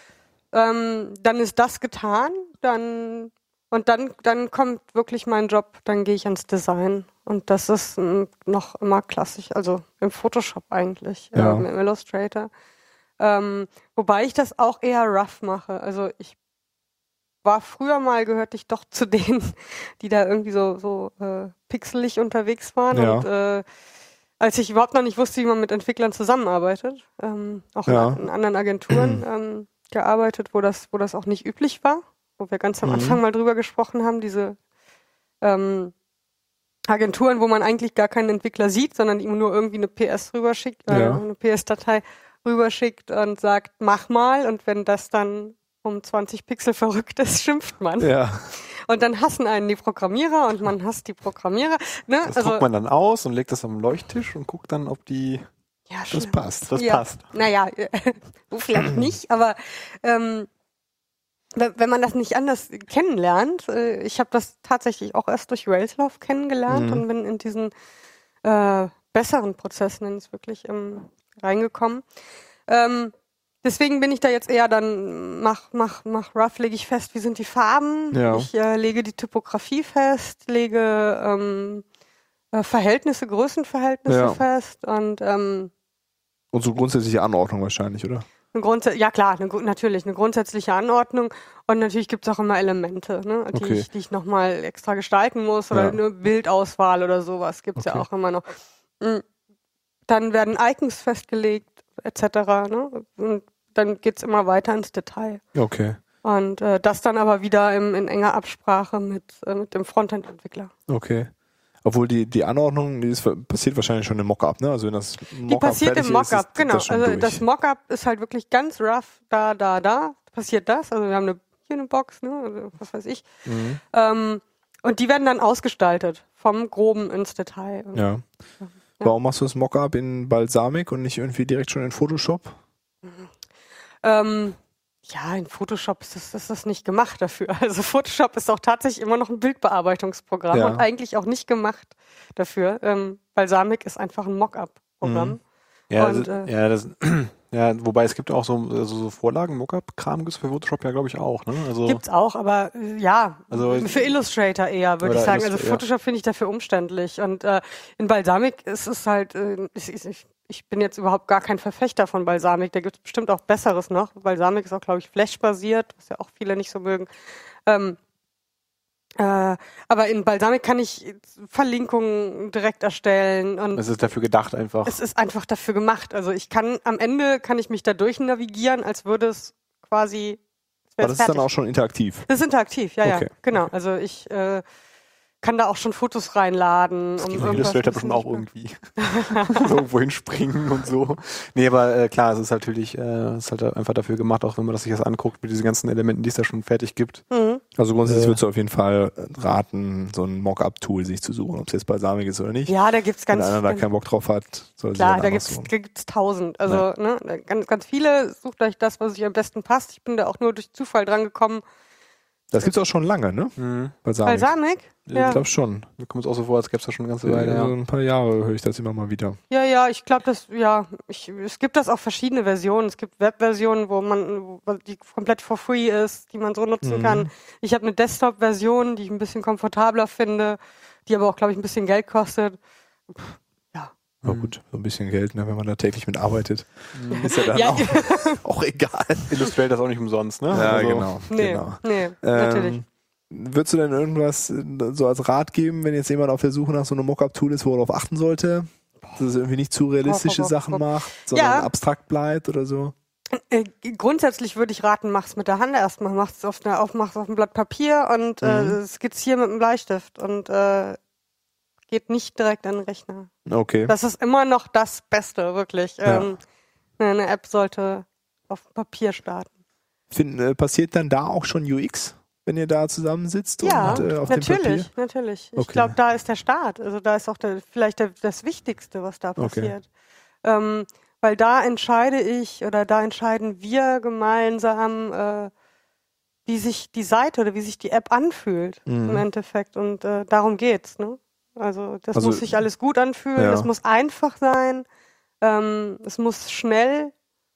Ähm, dann ist das getan, dann und dann, dann kommt wirklich mein Job, dann gehe ich ans Design. Und das ist m, noch immer klassisch, also im Photoshop eigentlich, Ja. äh, im Illustrator. Ähm, wobei ich das auch eher rough mache. Also ich war früher mal, gehörte ich doch zu denen, die da irgendwie so, so äh, pixelig unterwegs waren. Ja. Und äh, als ich überhaupt noch nicht wusste, wie man mit Entwicklern zusammenarbeitet, ähm, auch Ja. in, in anderen Agenturen ähm, gearbeitet, wo das, wo das auch nicht üblich war, wo wir ganz am Mhm. Anfang mal drüber gesprochen haben, diese ähm, Agenturen, wo man eigentlich gar keinen Entwickler sieht, sondern ihm nur irgendwie eine P S rüberschickt, äh, Ja. eine P S-Datei rüberschickt und sagt, mach mal, und wenn das dann um zwanzig Pixel verrückt ist, schimpft man. Ja. Und dann hassen einen die Programmierer und man hasst die Programmierer. Ne? Das Also, druckt man dann aus und legt das am Leuchttisch und guckt dann, ob die ja, Das schon. passt. das Ja. passt. Naja, so vielleicht nicht, aber ähm, wenn wenn man das nicht anders kennenlernt, äh, ich habe das tatsächlich auch erst durch Railslauf kennengelernt Mhm. und bin in diesen äh, besseren Prozessen ins wirklich ähm, reingekommen. Ähm, deswegen bin ich da jetzt eher dann, mach, mach, mach rough, lege ich fest, wie sind die Farben, Ja. ich äh, lege die Typografie fest, lege ähm, äh, Verhältnisse, Größenverhältnisse Ja. fest und ähm, Und so grundsätzliche Anordnung wahrscheinlich, oder? Eine Grundsä- ja klar, eine, Gru- natürlich eine grundsätzliche Anordnung und natürlich gibt es auch immer Elemente, ne, die Okay. ich, die ich nochmal extra gestalten muss oder Ja. eine Bildauswahl oder sowas gibt's ja Okay. auch immer noch. Mm. Dann werden Icons festgelegt et cetera. Ne? Und dann geht's immer weiter ins Detail. Okay. Und äh, das dann aber wieder im, in enger Absprache mit, äh, mit dem Frontend-Entwickler. Okay. Obwohl die, die Anordnung, die ist, passiert wahrscheinlich schon im Mockup, ne? Also wenn das Mockup Die passiert fertig im ist, Mockup, ist genau. das schon Also durch. das Mockup ist halt wirklich ganz rough, da, da, da, passiert das. Also wir haben eine, hier eine Box, ne, also was weiß ich. Mhm. Ähm, und die werden dann ausgestaltet, vom Groben ins Detail. Und, Ja. Warum machst du das Mockup in Balsamiq und nicht irgendwie direkt schon in Photoshop? Ähm, ja, in Photoshop ist das, ist das nicht gemacht dafür. Also Photoshop ist auch tatsächlich immer noch ein Bildbearbeitungsprogramm Ja. und eigentlich auch nicht gemacht dafür. Ähm, Balsamiq ist einfach ein Mockup-Programm. Mhm. Ja, Und, das, äh, ja, das, ja, wobei es gibt auch so, also so Vorlagen, Mockup-Kram gibt's für Photoshop ja, glaube ich, auch. Ne? Also, Gibt's auch, aber äh, ja, Also- für Illustrator eher, würde Oder ich sagen. Also Illustra- ja. Photoshop finde ich dafür umständlich. Und äh, in Balsamiq ist es halt, äh, ich, ich, ich bin jetzt überhaupt gar kein Verfechter von Balsamiq. Da gibt's bestimmt auch Besseres noch. Balsamiq ist auch, glaube ich, Flash-basiert, was ja auch viele nicht so mögen. Ähm, äh, aber in Balsamiq kann ich Verlinkungen direkt erstellen und es ist dafür gedacht einfach. es ist einfach dafür gemacht. Also ich kann, am Ende kann ich mich da durchnavigieren, als würde es quasi, als Aber wäre das es ist dann fertig. auch schon interaktiv. Das ist interaktiv, ja, Okay. ja, genau. Also ich äh, kann da auch schon Fotos reinladen. Das Um geht bei irgendwas Illustrator ein bestimmt auch bisschen irgendwie. Irgendwo hinspringen und so. Nee, aber äh, klar, es ist natürlich, äh, es ist halt einfach dafür gemacht, auch wenn man das sich das anguckt, mit diesen ganzen Elementen, die es da schon fertig gibt. Mhm. Also grundsätzlich Äh. würdest du auf jeden Fall raten, so ein Mockup-Tool sich zu suchen, ob es jetzt Balsamiq ist oder nicht. Ja, da gibt's Wenn ganz, einer da ganz keinen Bock drauf hat, soll klar, sie da dann gibt's, suchen. gibt's tausend. Also ne, ganz, ganz viele. Sucht euch das, was euch am besten passt. Ich bin da auch nur durch Zufall dran gekommen. Das gibt's auch schon lange, ne? Mhm. Balsamiq. Balsamiq? Ich Ja. glaube schon. Mir kommt es auch so vor, als gäbe es da schon eine ganze Weile. Ja. Ja. So ein paar Jahre höre ich das immer mal wieder. Ja, ja, ich glaube, das, ja, ich, es gibt das auch verschiedene Versionen. Es gibt Webversionen, wo man, wo die komplett for free ist, die man so nutzen Mhm. kann. Ich habe eine Desktop-Version, die ich ein bisschen komfortabler finde, die aber auch, glaube ich, ein bisschen Geld kostet. Pff, ja, Na gut, so ein bisschen Geld, ne, wenn man da täglich mit arbeitet, ist ja dann Ja, auch, auch egal. Illustrator ist auch nicht umsonst, ne? Ja, Also, genau. nee, genau. nee, natürlich. Ähm, würdest du denn irgendwas äh, so als Rat geben, wenn jetzt jemand auf der Suche nach so einem Mockup-Tool ist, wo er darauf achten sollte? Dass es irgendwie nicht zu realistische Boah, boah, Sachen boah. macht, sondern Ja. abstrakt bleibt oder so? Äh, grundsätzlich würde ich raten, mach's mit der Hand erstmal, mach's auf einer, auf, mach's auf einem Blatt Papier und äh, Mhm. skizzier mit einem Bleistift und äh, geht nicht direkt an den Rechner. Okay. Das ist immer noch das Beste, wirklich. Ja. Ähm, eine App sollte auf Papier starten. Find, äh, passiert dann da auch schon U X, wenn ihr da zusammensitzt Ja, und äh, auf dem natürlich, Papier? natürlich. Ich Okay. glaube, da ist der Start. Also da ist auch der, vielleicht der, das Wichtigste, was da passiert. Ähm, weil da entscheide ich oder da entscheiden wir gemeinsam, äh, wie sich die Seite oder wie sich die App anfühlt Mhm. im Endeffekt. Und äh, darum geht's. Ne? Also das Also, muss sich alles gut anfühlen, ja. es muss einfach sein, ähm, es muss schnell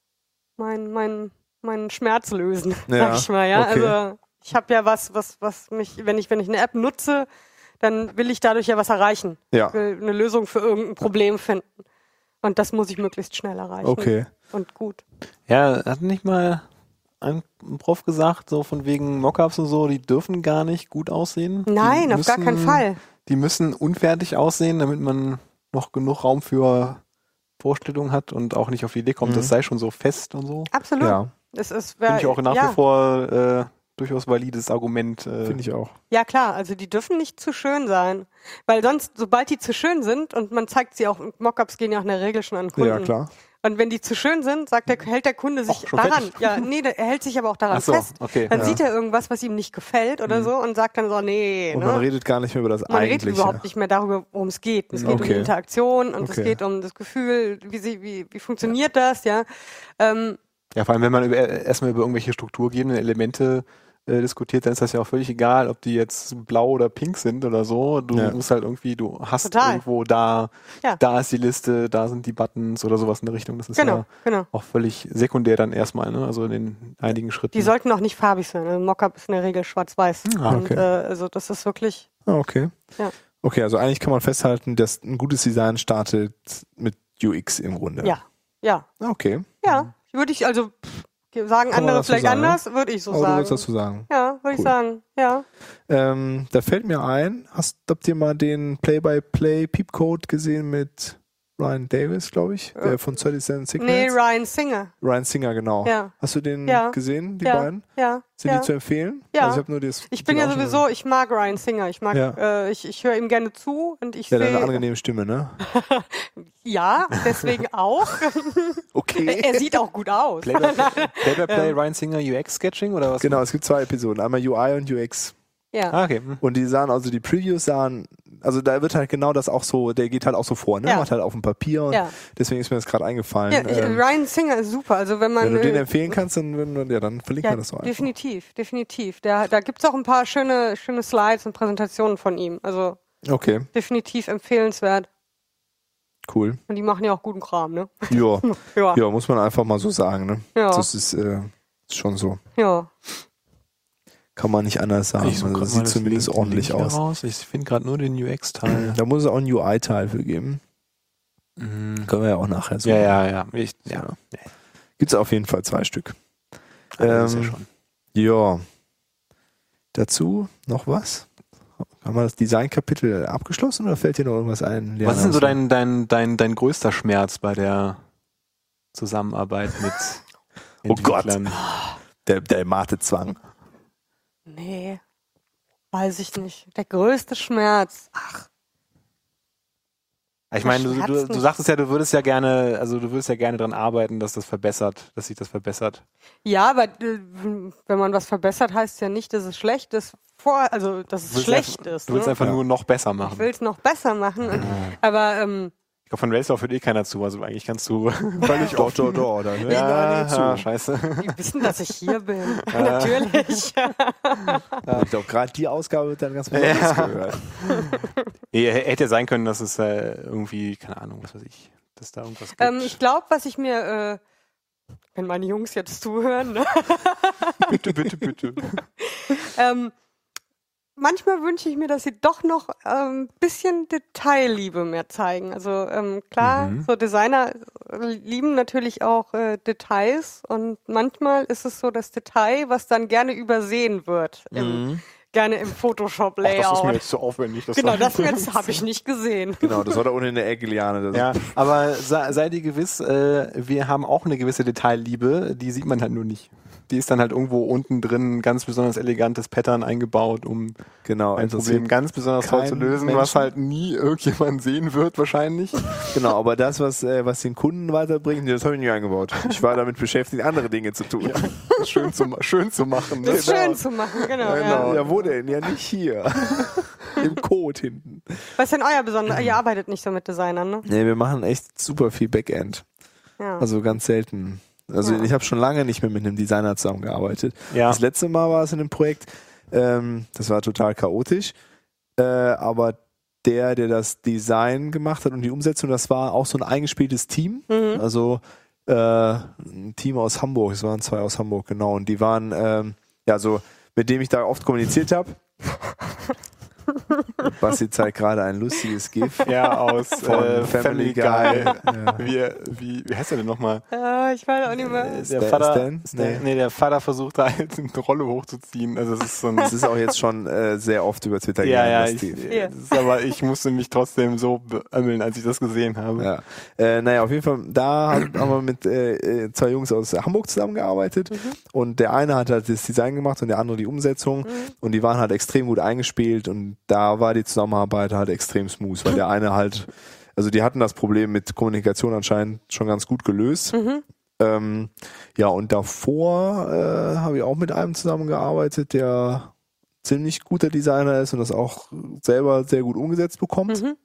mein, mein, meinen Schmerz lösen, Ja, sag ich mal. Ja, okay. also ich habe ja was, was, was mich, wenn ich, wenn ich eine App nutze, dann will ich dadurch ja was erreichen. Ja. Ich will eine Lösung für irgendein Problem finden. Und das muss ich möglichst schnell erreichen. Okay. Und gut. Ja, hat nicht mal ein Prof gesagt, so von wegen Mockups und so, die dürfen gar nicht gut aussehen. Nein, Die auf gar keinen müssen- Fall. Die müssen unfertig aussehen, damit man noch genug Raum für Vorstellungen hat und auch nicht auf die Idee kommt, Mhm. das sei schon so fest und so. Absolut. Ja, Es ist, Finde wer, ich auch nach ja, wie vor äh, durchaus valides Argument. Äh, finde ich auch. Ja klar, also die dürfen nicht zu schön sein. Weil sonst, sobald die zu schön sind, und man zeigt sie auch, Mockups gehen ja auch in der Regel schon an Kunden. Ja, klar. Und wenn die zu schön sind, sagt der, hält der Kunde sich Och, schon daran. fertig? Ja, nee, der, er hält sich aber auch daran Ach so, fest. okay. Dann Ja. sieht er irgendwas, was ihm nicht gefällt oder so und sagt dann so, nee, Und ne? man redet gar nicht mehr über das Man redet Eigentliche. überhaupt nicht mehr darüber, worum es geht. Es geht um Okay. die Interaktion und Okay. es geht um das Gefühl, wie sie, wie, wie funktioniert das, ja. Ähm, Ja, vor allem, wenn man über, erstmal über irgendwelche strukturgebenden Elemente äh, diskutiert, dann ist das ja auch völlig egal, ob die jetzt blau oder pink sind oder so. Du Ja. musst halt irgendwie, du hast Total. irgendwo da, Ja. da ist die Liste, da sind die Buttons oder sowas in der Richtung. Das ist genau, ja genau. auch völlig sekundär dann erstmal, ne? Also in den einigen Schritten. Die sollten auch nicht farbig sein. Also Mockup ist in der Regel schwarz-weiß. Ah, und okay. äh, also das ist wirklich, Ah, okay. Ja. Okay, also eigentlich kann man festhalten, dass ein gutes Design startet mit U X im Grunde. ja, ja, Ah, okay. ja. Würde ich, also pff, sagen Kann man andere das so vielleicht sagen, anders, würde ich so Aber du sagen. würdest dazu sagen. Ja, würde Cool. ich sagen, ja. Ähm, da fällt mir ein, hast, habt ihr mal den Play-by-Play-Peepcode gesehen mit Ryan Davis, glaube ich, Ja. der von thirty Seven Nee, Signals? Ryan Singer. Ryan Singer, genau. Ja. Hast du den Ja. gesehen, die ja, beiden? ja, Sind ja. die zu empfehlen? Ja. Also ich habe nur das. Ich bin den ja auch schon- sowieso, ich mag Ryan Singer. Ich mag, Ja. äh, ich, ich höre ihm gerne zu und ich Der hat sehe, eine angenehme Stimme, ne? ja, deswegen auch. Okay. er sieht auch gut aus. Play-by-Play, Ryan Singer, U X-Sketching oder was? Genau, es gibt zwei Episoden, einmal U I und U X. Ja. Ah, okay. Hm. Und die sahen, also die Previews sahen, also da wird halt genau das auch so, der geht halt auch so vor, ne? Ja. Macht halt auf dem Papier und Ja. deswegen ist mir das gerade eingefallen. Ja, ähm, Ryan Singer ist super. Also wenn man wenn du den äh, empfehlen kannst, dann, würden- ja, dann verlinken ja, wir das doch einfach. definitiv, definitiv. Der, da gibt's auch ein paar schöne, schöne Slides und Präsentationen von ihm. Also Okay, definitiv empfehlenswert. cool. Und die machen ja auch guten Kram, ne? Ja, Ja, ja, muss man einfach mal so sagen, ne? ja, Das ist, äh, ist schon so. ja. Kann man nicht anders sagen. Ich suche Also grad das mal sieht das zumindest Link- ordentlich Link aus. Raus. Ich finde gerade nur den U X-Teil. Da muss es auch einen U I-Teil für geben. Mhm. Können wir ja auch nachher so. Ja, ja, ja. Ich, ja. Ja. Gibt es auf jeden Fall zwei Stück. Ah, das ist ja Ähm, schon. Ja. Dazu noch was? Haben wir das Designkapitel abgeschlossen oder fällt dir noch irgendwas ein? Was ist denn so Leander? dein, dein, dein, dein größter Schmerz bei der Zusammenarbeit mit Oh Gott. Entwicklern? Der, der Matezwang. Nee, weiß ich nicht. Der größte Schmerz. Ach, Ich meine, du, du, Schmerz du nicht. sagtest ja, du würdest ja gerne, also du würdest ja gerne daran arbeiten, dass das verbessert, dass sich das verbessert. ja, aber äh, wenn man was verbessert, heißt ja nicht, dass es schlecht ist. Vor, also dass es Du willst schlecht einfach, ist. Du willst ne? einfach Ja. nur noch besser Ich machen. will es noch besser machen. Und, aber ähm, Ich glaube, von Raceslaw hört eh keiner zu, also eigentlich kannst du völlig Doch, offen. doch, doch. Da hören Ja, einige zu. ja, scheiße. die wissen, dass ich hier bin. Natürlich. Ich glaube, gerade die Ausgabe wird dann ganz besonders Ja. gehört. Nee, hätte ja sein können, dass es äh, irgendwie, keine Ahnung, was weiß ich, dass da irgendwas gibt. ähm, ich glaube, was ich mir, äh, wenn meine Jungs jetzt zuhören, ne? bitte, bitte, bitte. ähm, manchmal wünsche ich mir, dass sie doch noch ein ähm, bisschen Detailliebe mehr zeigen. Also ähm, klar, Mhm. so Designer lieben natürlich auch äh, Details und manchmal ist es so das Detail, was dann gerne übersehen wird, im, Mhm. gerne im Photoshop-Layout. jetzt zu aufwendig. Das Genau, war- das jetzt habe ich nicht gesehen. Genau, das war da unten in der Ecke, Liane. Das Ja, aber sei, sei dir gewiss, äh, wir haben auch eine gewisse Detailliebe, die sieht man halt nur nicht. Die ist dann halt irgendwo unten drin, ein ganz besonders elegantes Pattern eingebaut, um genau, ein interessiert Problem ganz besonders toll zu keinen lösen, Menschen. was halt nie irgendjemand sehen wird wahrscheinlich. Genau, aber das, was, äh, was den Kunden weiterbringt, das habe ich nicht eingebaut. Ich war damit beschäftigt, andere Dinge zu tun. Ja, schön, zu, ma- schön zu machen. Ne? Das ist schön zu machen, genau. Genau. Ja. Ja, wo denn? Ja, nicht hier. Im Code hinten. Was ist denn euer Besonderes? Ihr arbeitet nicht so mit Designern, ne? Nee, wir machen echt super viel Backend. Ja. Also ganz selten. Also Ja. ich habe schon lange nicht mehr mit einem Designer zusammengearbeitet. Ja. Das letzte Mal war es in einem Projekt, ähm, das war total chaotisch, äh, aber der, der das Design gemacht hat und die Umsetzung, das war auch so ein eingespieltes Team. Mhm. Also äh, ein Team aus Hamburg, es waren zwei aus Hamburg, genau. Und die waren, ähm, ja, so mit dem ich da oft kommuniziert habe. Basti zeigt gerade ein lustiges GIF Ja, aus von äh, Family Family Guy. Guy. Ja. Wie, wie, wie heißt er denn nochmal? Äh, ich weiß auch nicht mehr. Der Stan- Vater, Stan? Stan? Nee. Nee, der Vater versucht da halt eine Rolle hochzuziehen. Also es ist so ein Das ist auch jetzt schon äh, sehr oft über Twitter ja, ja, das ich, GIF. Ja. das ist aber ich musste mich trotzdem so beömmeln, als ich das gesehen habe. Ja. Äh, naja, auf jeden Fall, da hat- haben wir mit äh, zwei Jungs aus Hamburg zusammengearbeitet Mhm. und der eine hat halt das Design gemacht und der andere die Umsetzung Mhm. und die waren halt extrem gut eingespielt und da war die Zusammenarbeit halt extrem smooth, weil der eine halt, also die hatten das Problem mit Kommunikation anscheinend schon ganz gut gelöst. Mhm. Ähm, ja, und davor äh, habe ich auch mit einem zusammengearbeitet, der ziemlich guter Designer ist und das auch selber sehr gut umgesetzt bekommt. Mhm.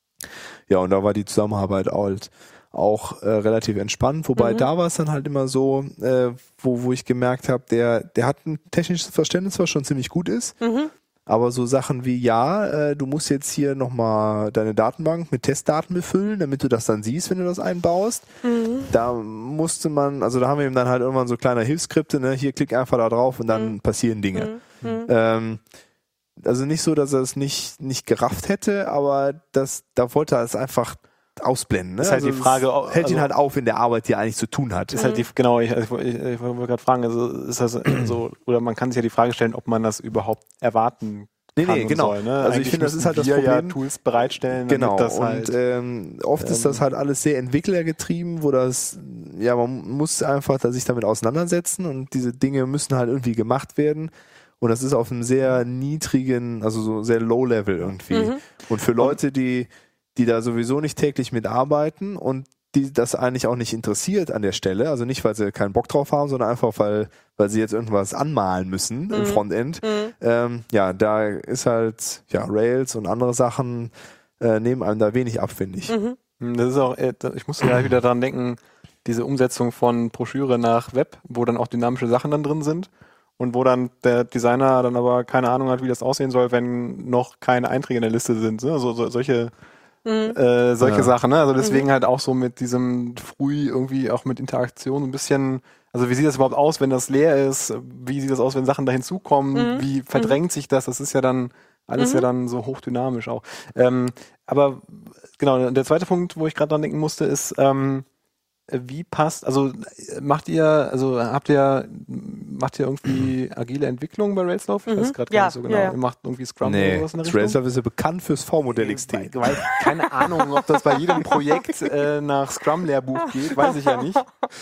Ja, und da war die Zusammenarbeit halt auch äh, relativ entspannt, wobei Mhm. da war es dann halt immer so, äh, wo, wo ich gemerkt habe, der, der hat ein technisches Verständnis, was schon ziemlich gut ist, Mhm. aber so Sachen wie, ja, äh, du musst jetzt hier nochmal deine Datenbank mit Testdaten befüllen, damit du das dann siehst, wenn du das einbaust. Mhm. Da musste man, also da haben wir ihm dann halt irgendwann so kleine Hilfsskripte, ne, hier klick einfach da drauf und dann Mhm. passieren Dinge. Mhm. Ähm, also nicht so, dass er es nicht, nicht gerafft hätte, aber das, da wollte er es einfach ausblenden. Ne? Ist halt also die Frage, es hält ihn also- halt auf in der Arbeit, die er eigentlich zu tun hat. Ist halt die, genau, ich, ich, ich, ich wollte gerade fragen, also ist das so, oder man kann sich ja die Frage stellen, ob man das überhaupt erwarten Nee, kann nee, und genau. soll, ne? Also ich Eigentlich finde, das ist müssten halt das wir Problem. ja Tools bereitstellen, Genau, damit das und halt, ähm, oft ist das halt alles sehr entwicklergetrieben, wo das, ja, man muss einfach da sich damit auseinandersetzen und diese Dinge müssen halt irgendwie gemacht werden. Und das ist auf einem sehr niedrigen, also so sehr low level irgendwie. Mhm. Und für Leute, die, die da sowieso nicht täglich mitarbeiten und die das eigentlich auch nicht interessiert an der Stelle, also nicht, weil sie keinen Bock drauf haben, sondern einfach, weil, weil sie jetzt irgendwas anmalen müssen im Mhm. Frontend. Mhm. Ähm, ja, da ist halt, ja, Rails und andere Sachen äh, nehmen einem da wenig ab, finde ich. Mhm. das ist auch, äh, ich musste ja wieder dran denken, diese Umsetzung von Broschüre nach Web, wo dann auch dynamische Sachen dann drin sind und wo dann der Designer dann aber keine Ahnung hat, wie das aussehen soll, wenn noch keine Einträge in der Liste sind. Ne? So, so, solche Mhm. äh, solche Ja. Sachen. Ne? Also deswegen halt auch so mit diesem früh irgendwie auch mit Interaktion ein bisschen, also wie sieht das überhaupt aus, wenn das leer ist? Wie sieht das aus, wenn Sachen da hinzukommen? Mhm. Wie verdrängt sich das? Das ist ja dann alles Mhm. ja dann so hochdynamisch auch. Ähm, aber genau, der zweite Punkt, wo ich gerade dran denken musste, ist, ähm, wie passt, also macht ihr, also habt ihr, macht ihr irgendwie agile Entwicklung bei Railslauf? Ich Mhm. weiß gerade Ja, gar nicht so genau. ja, ja. Ihr macht irgendwie Scrum oder Nee, sowas in der Richtung? Railslauf ist ja bekannt fürs V-Modell X T. Weil, weil, keine Ahnung, ob das bei jedem Projekt äh, nach Scrum-Lehrbuch geht, weiß ich ja nicht.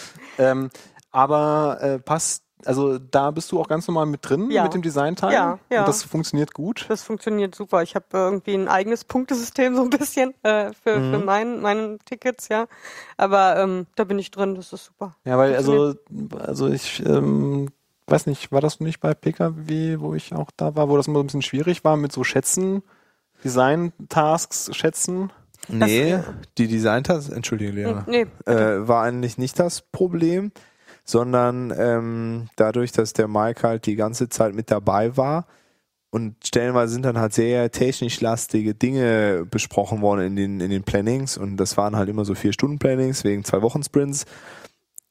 Ähm, aber äh, passt, also da bist du auch ganz normal mit drin, Ja. mit dem Design-Teil. Ja, ja. Und das funktioniert gut. Das funktioniert super. Ich habe irgendwie ein eigenes Punktesystem so ein bisschen äh, für, Mhm. für mein, meine Tickets, ja. Aber ähm, da bin ich drin, das ist super. Ja, weil also, also ich ähm, weiß nicht, war das nicht bei P K W, wo ich auch da war, wo das immer so ein bisschen schwierig war mit so Schätzen, Design-Tasks schätzen? Nee, die Design-Tasks, entschuldige Lea, Nee, äh, war eigentlich nicht das Problem, sondern ähm, dadurch, dass der Mike halt die ganze Zeit mit dabei war und stellenweise sind dann halt sehr technisch lastige Dinge besprochen worden in den, in den Plannings und das waren halt immer so vier Stunden Plannings wegen zwei Wochen Sprints.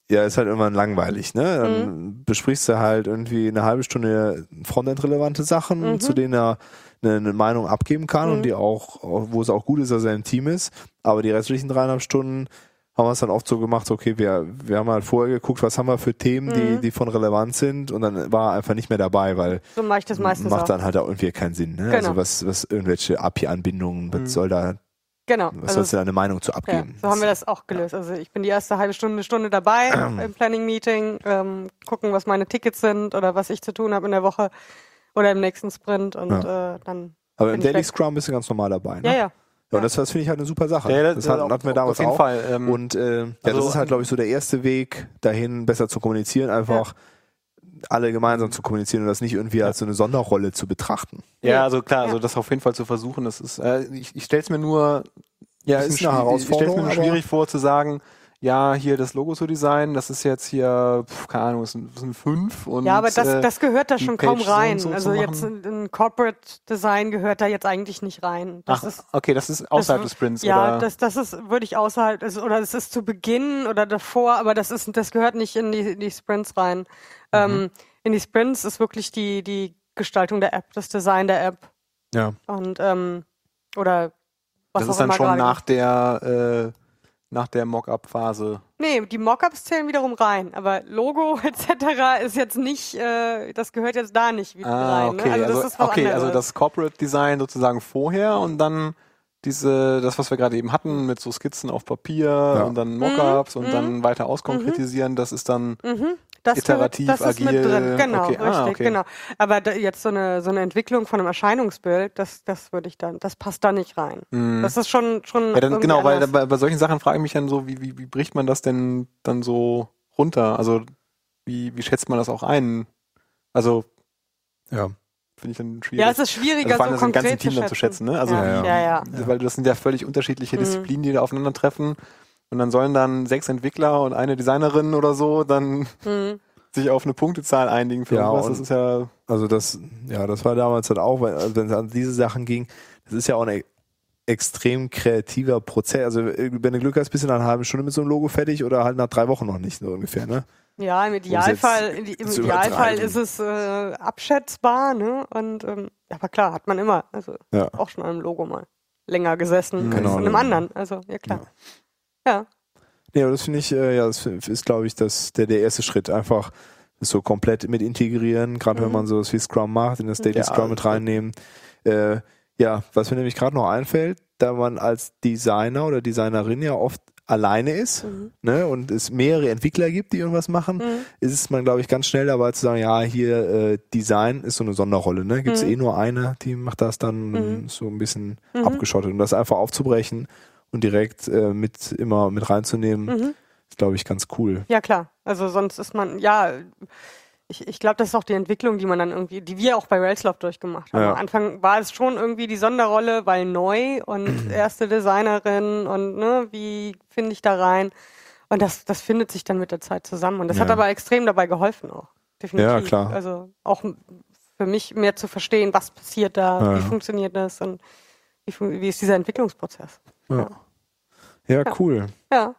Ja, ist halt irgendwann langweilig, ne? Dann mhm. besprichst du halt irgendwie eine halbe Stunde Frontend-relevante Sachen, mhm. zu denen er eine, eine Meinung abgeben kann mhm. und die auch, wo es auch gut ist, dass er im Team ist. Aber die restlichen dreieinhalb Stunden haben wir es dann oft so gemacht, okay, wir, wir haben halt vorher geguckt, was haben wir für Themen, mhm. die, die von relevant sind, und dann war er einfach nicht mehr dabei, weil so mache ich das meistens macht auch. Dann halt auch irgendwie keinen Sinn, ne? Genau. Also was, was irgendwelche A P I-Anbindungen, mhm. was soll da Genau. Was also sollst du da eine Meinung zu abgeben? Ja, so haben wir das auch gelöst. Also ich bin die erste halbe Stunde, Stunde dabei im Planning-Meeting, ähm, gucken, was meine Tickets sind oder was ich zu tun habe in der Woche oder im nächsten Sprint und ja. äh, dann. Aber im Daily Scrum bist du ganz normal dabei, ne? Ja, ja. Ja, und das, das finde ich halt eine super Sache. Ja, das, das hatten, hatten wir damals auf jeden auch. Fall, ähm, und äh, ja, also, das ist halt, glaube ich, so der erste Weg dahin, besser zu kommunizieren, einfach ja. alle gemeinsam zu kommunizieren und das nicht irgendwie als so eine Sonderrolle zu betrachten. Ja, also klar, also das auf jeden Fall zu versuchen, das ist, äh, ich, ich stelle es mir nur Ja, ist eine Herausforderung. Ich stelle es mir schwierig vor zu sagen, ja, hier das Logo zu designen, das ist jetzt hier, pf, keine Ahnung, das sind, das sind fünf. Und, ja, aber das, äh, das gehört da schon kaum rein. So, so also jetzt ein, ein Corporate Design gehört da jetzt eigentlich nicht rein. Das Ach, ist, okay, das ist außerhalb das, des Sprints, ja, oder? das, das ist, würde ich außerhalb, also, oder das ist zu Beginn oder davor, aber das ist, das gehört nicht in die, in die Sprints rein. Mhm. Ähm, in die Sprints ist wirklich die, die Gestaltung der App, das Design der App. Ja. Und, ähm, oder was das auch ist dann immer schon gerade. nach der, äh, nach der Mockup-Phase. Nee, die Mockups zählen wiederum rein, aber Logo et cetera ist jetzt nicht, äh, das gehört jetzt da nicht wieder ah, rein. Okay, Ne? Also, also, das ist was okay anderes. also das Corporate Design sozusagen vorher und dann diese, das, was wir gerade eben hatten, mit so Skizzen auf Papier ja. und dann Mockups mhm. und dann weiter auskonkretisieren, das ist dann mhm. das iterativ, gehört, das agil. Ist mit drin. Genau, okay. richtig, ah, okay. genau. Aber da, jetzt so eine so eine Entwicklung von einem Erscheinungsbild, das das würde ich dann, das passt da nicht rein. Mhm. Das ist schon schon. Ja, dann, genau, weil anders. bei, bei solchen Sachen frage ich mich dann so, wie, wie, wie bricht man das denn dann so runter? Also wie, wie schätzt man das auch ein? Also ja. finde ich dann schwierig. Ja, es ist schwieriger, also vor allem so das im ganzen konkret Team zu dann zu schätzen, ne? Also ja, wie, ja, ja. weil das sind ja völlig unterschiedliche Mhm. Disziplinen, die da aufeinandertreffen. Und dann sollen dann sechs Entwickler und eine Designerin oder so dann Mhm. sich auf eine Punktezahl einigen für ja, irgendwas. Das ist ja. Also das, ja, das war damals halt auch, wenn also es an diese Sachen ging, das ist ja auch ein extrem kreativer Prozess. Also wenn du Glück hast, bist du nach einer halben Stunde mit so einem Logo fertig oder halt nach drei Wochen noch nicht, so ungefähr, ne? Ja, im Idealfall, im Idealfall ist es äh, abschätzbar, ne? Und ähm, aber klar, hat man immer, also ja. auch schon an einem Logo mal länger gesessen genau. als an einem anderen. Also ja klar. Ja. ja. Nee, aber das finde ich, äh, ja, das ist, glaube ich, das, der, der erste Schritt. Einfach das so komplett mit integrieren, gerade mhm. wenn man so das wie Scrum macht, in das Daily ja, Scrum mit reinnehmen. Äh, ja, was mir nämlich gerade noch einfällt, da man als Designer oder Designerin ja oft alleine ist, mhm. ne, und es mehrere Entwickler gibt, die irgendwas machen, mhm. ist es man, glaube ich, ganz schnell dabei zu sagen, ja, hier äh, Design ist so eine Sonderrolle, ne, gibt es mhm. eh nur eine, die macht das dann mhm. so ein bisschen mhm. abgeschottet, und das einfach aufzubrechen und direkt äh, mit immer mit reinzunehmen, mhm. ist, glaube ich, ganz cool. Ja, klar, also sonst ist man, ja, ich, ich glaube, das ist auch die Entwicklung, die man dann irgendwie, die wir auch bei Railslove durchgemacht haben. Ja. Am Anfang war es schon irgendwie die Sonderrolle, weil neu und erste Designerin und ne, wie finde ich da rein? Und das, das findet sich dann mit der Zeit zusammen. Und das ja. hat aber extrem dabei geholfen auch. Definitiv. Ja, klar. Also auch für mich mehr zu verstehen, was passiert da, ja. wie funktioniert das und wie, wie ist dieser Entwicklungsprozess. Ja, ja. ja cool. Ja.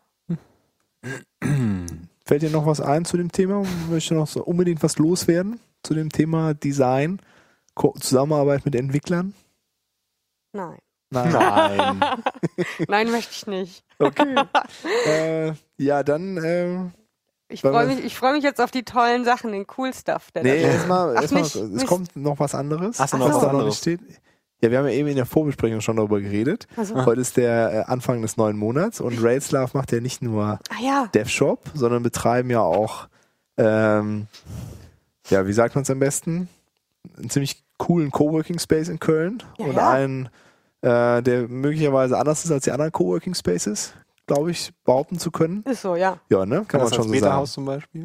Fällt dir noch was ein zu dem Thema? Möchtest du noch so unbedingt was loswerden zu dem Thema Design, Ko- Zusammenarbeit mit Entwicklern? Nein. Nein. Nein. Nein, möchte ich nicht. Okay. äh, ja, dann. Äh, ich freue mich, ich freu mich jetzt auf die tollen Sachen, den cool Stuff. Der nee, erstmal, Ach, erstmal nicht, es nicht. kommt noch was anderes, Ach so, was noch da was noch nicht steht. Ja, wir haben ja eben in der Vorbesprechung schon darüber geredet. Also. Heute ist der äh, Anfang des neuen Monats und Railslove macht ja nicht nur ah, ja. DevShop, sondern betreiben ja auch, ähm, ja, wie sagt man es am besten? Einen ziemlich coolen Coworking Space in Köln ja, und ja. einen, äh, der möglicherweise anders ist als die anderen Coworking Spaces, glaube ich, behaupten zu können. Ist so, ja. Ja, ne? Kann, Kann man das schon so Meta-Haus sagen. zum Beispiel?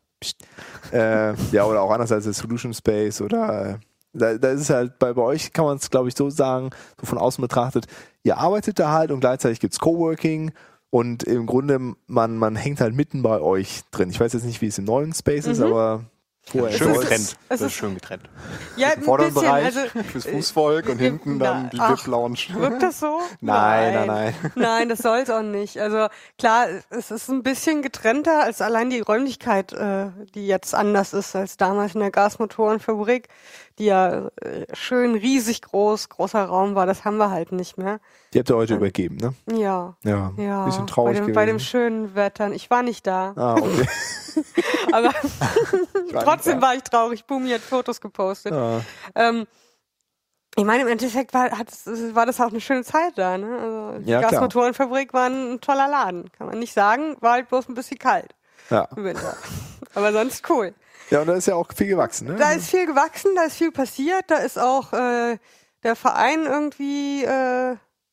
äh, ja, oder auch anders als der Solution Space oder äh, Da, da ist es halt, bei, bei euch kann man es, glaube ich, so sagen, so von außen betrachtet, ihr arbeitet da halt und gleichzeitig gibt's Coworking und im Grunde, man, man hängt halt mitten bei euch drin. Ich weiß jetzt nicht, wie es im neuen Space mhm. ist, aber Vorher Schön ist- getrennt. es Das ist ist- schön getrennt. Ja, Im vorderen bisschen, Bereich also, fürs Fußvolk und äh, hinten dann na, die ach, V I P-Lounge. Wirkt das so? Nein, nein, nein. Nein, das soll es auch nicht. Also klar, es ist ein bisschen getrennter als allein die Räumlichkeit, äh, die jetzt anders ist als damals in der Gasmotorenfabrik, die ja äh, schön riesig groß, großer Raum war. Das haben wir halt nicht mehr. Die habt ihr heute übergeben, ne? Ja. Ja, Ja, bisschen traurig bei dem, gewesen. bei dem schönen Wetter. Ich war nicht da, Ah, okay. aber war trotzdem nicht da. war ich traurig. Bumi hat Fotos gepostet. Ja. Ähm, ich meine, im Endeffekt war, hat, war das auch eine schöne Zeit da. Ne? Also die Ja, klar. Gasmotorenfabrik war ein toller Laden. Kann man nicht sagen, war halt bloß ein bisschen kalt Ja. im Winter. Aber sonst cool. ja, und da ist ja auch viel gewachsen, ne? Da ist viel gewachsen, da ist viel passiert, da ist auch äh, der Verein irgendwie äh,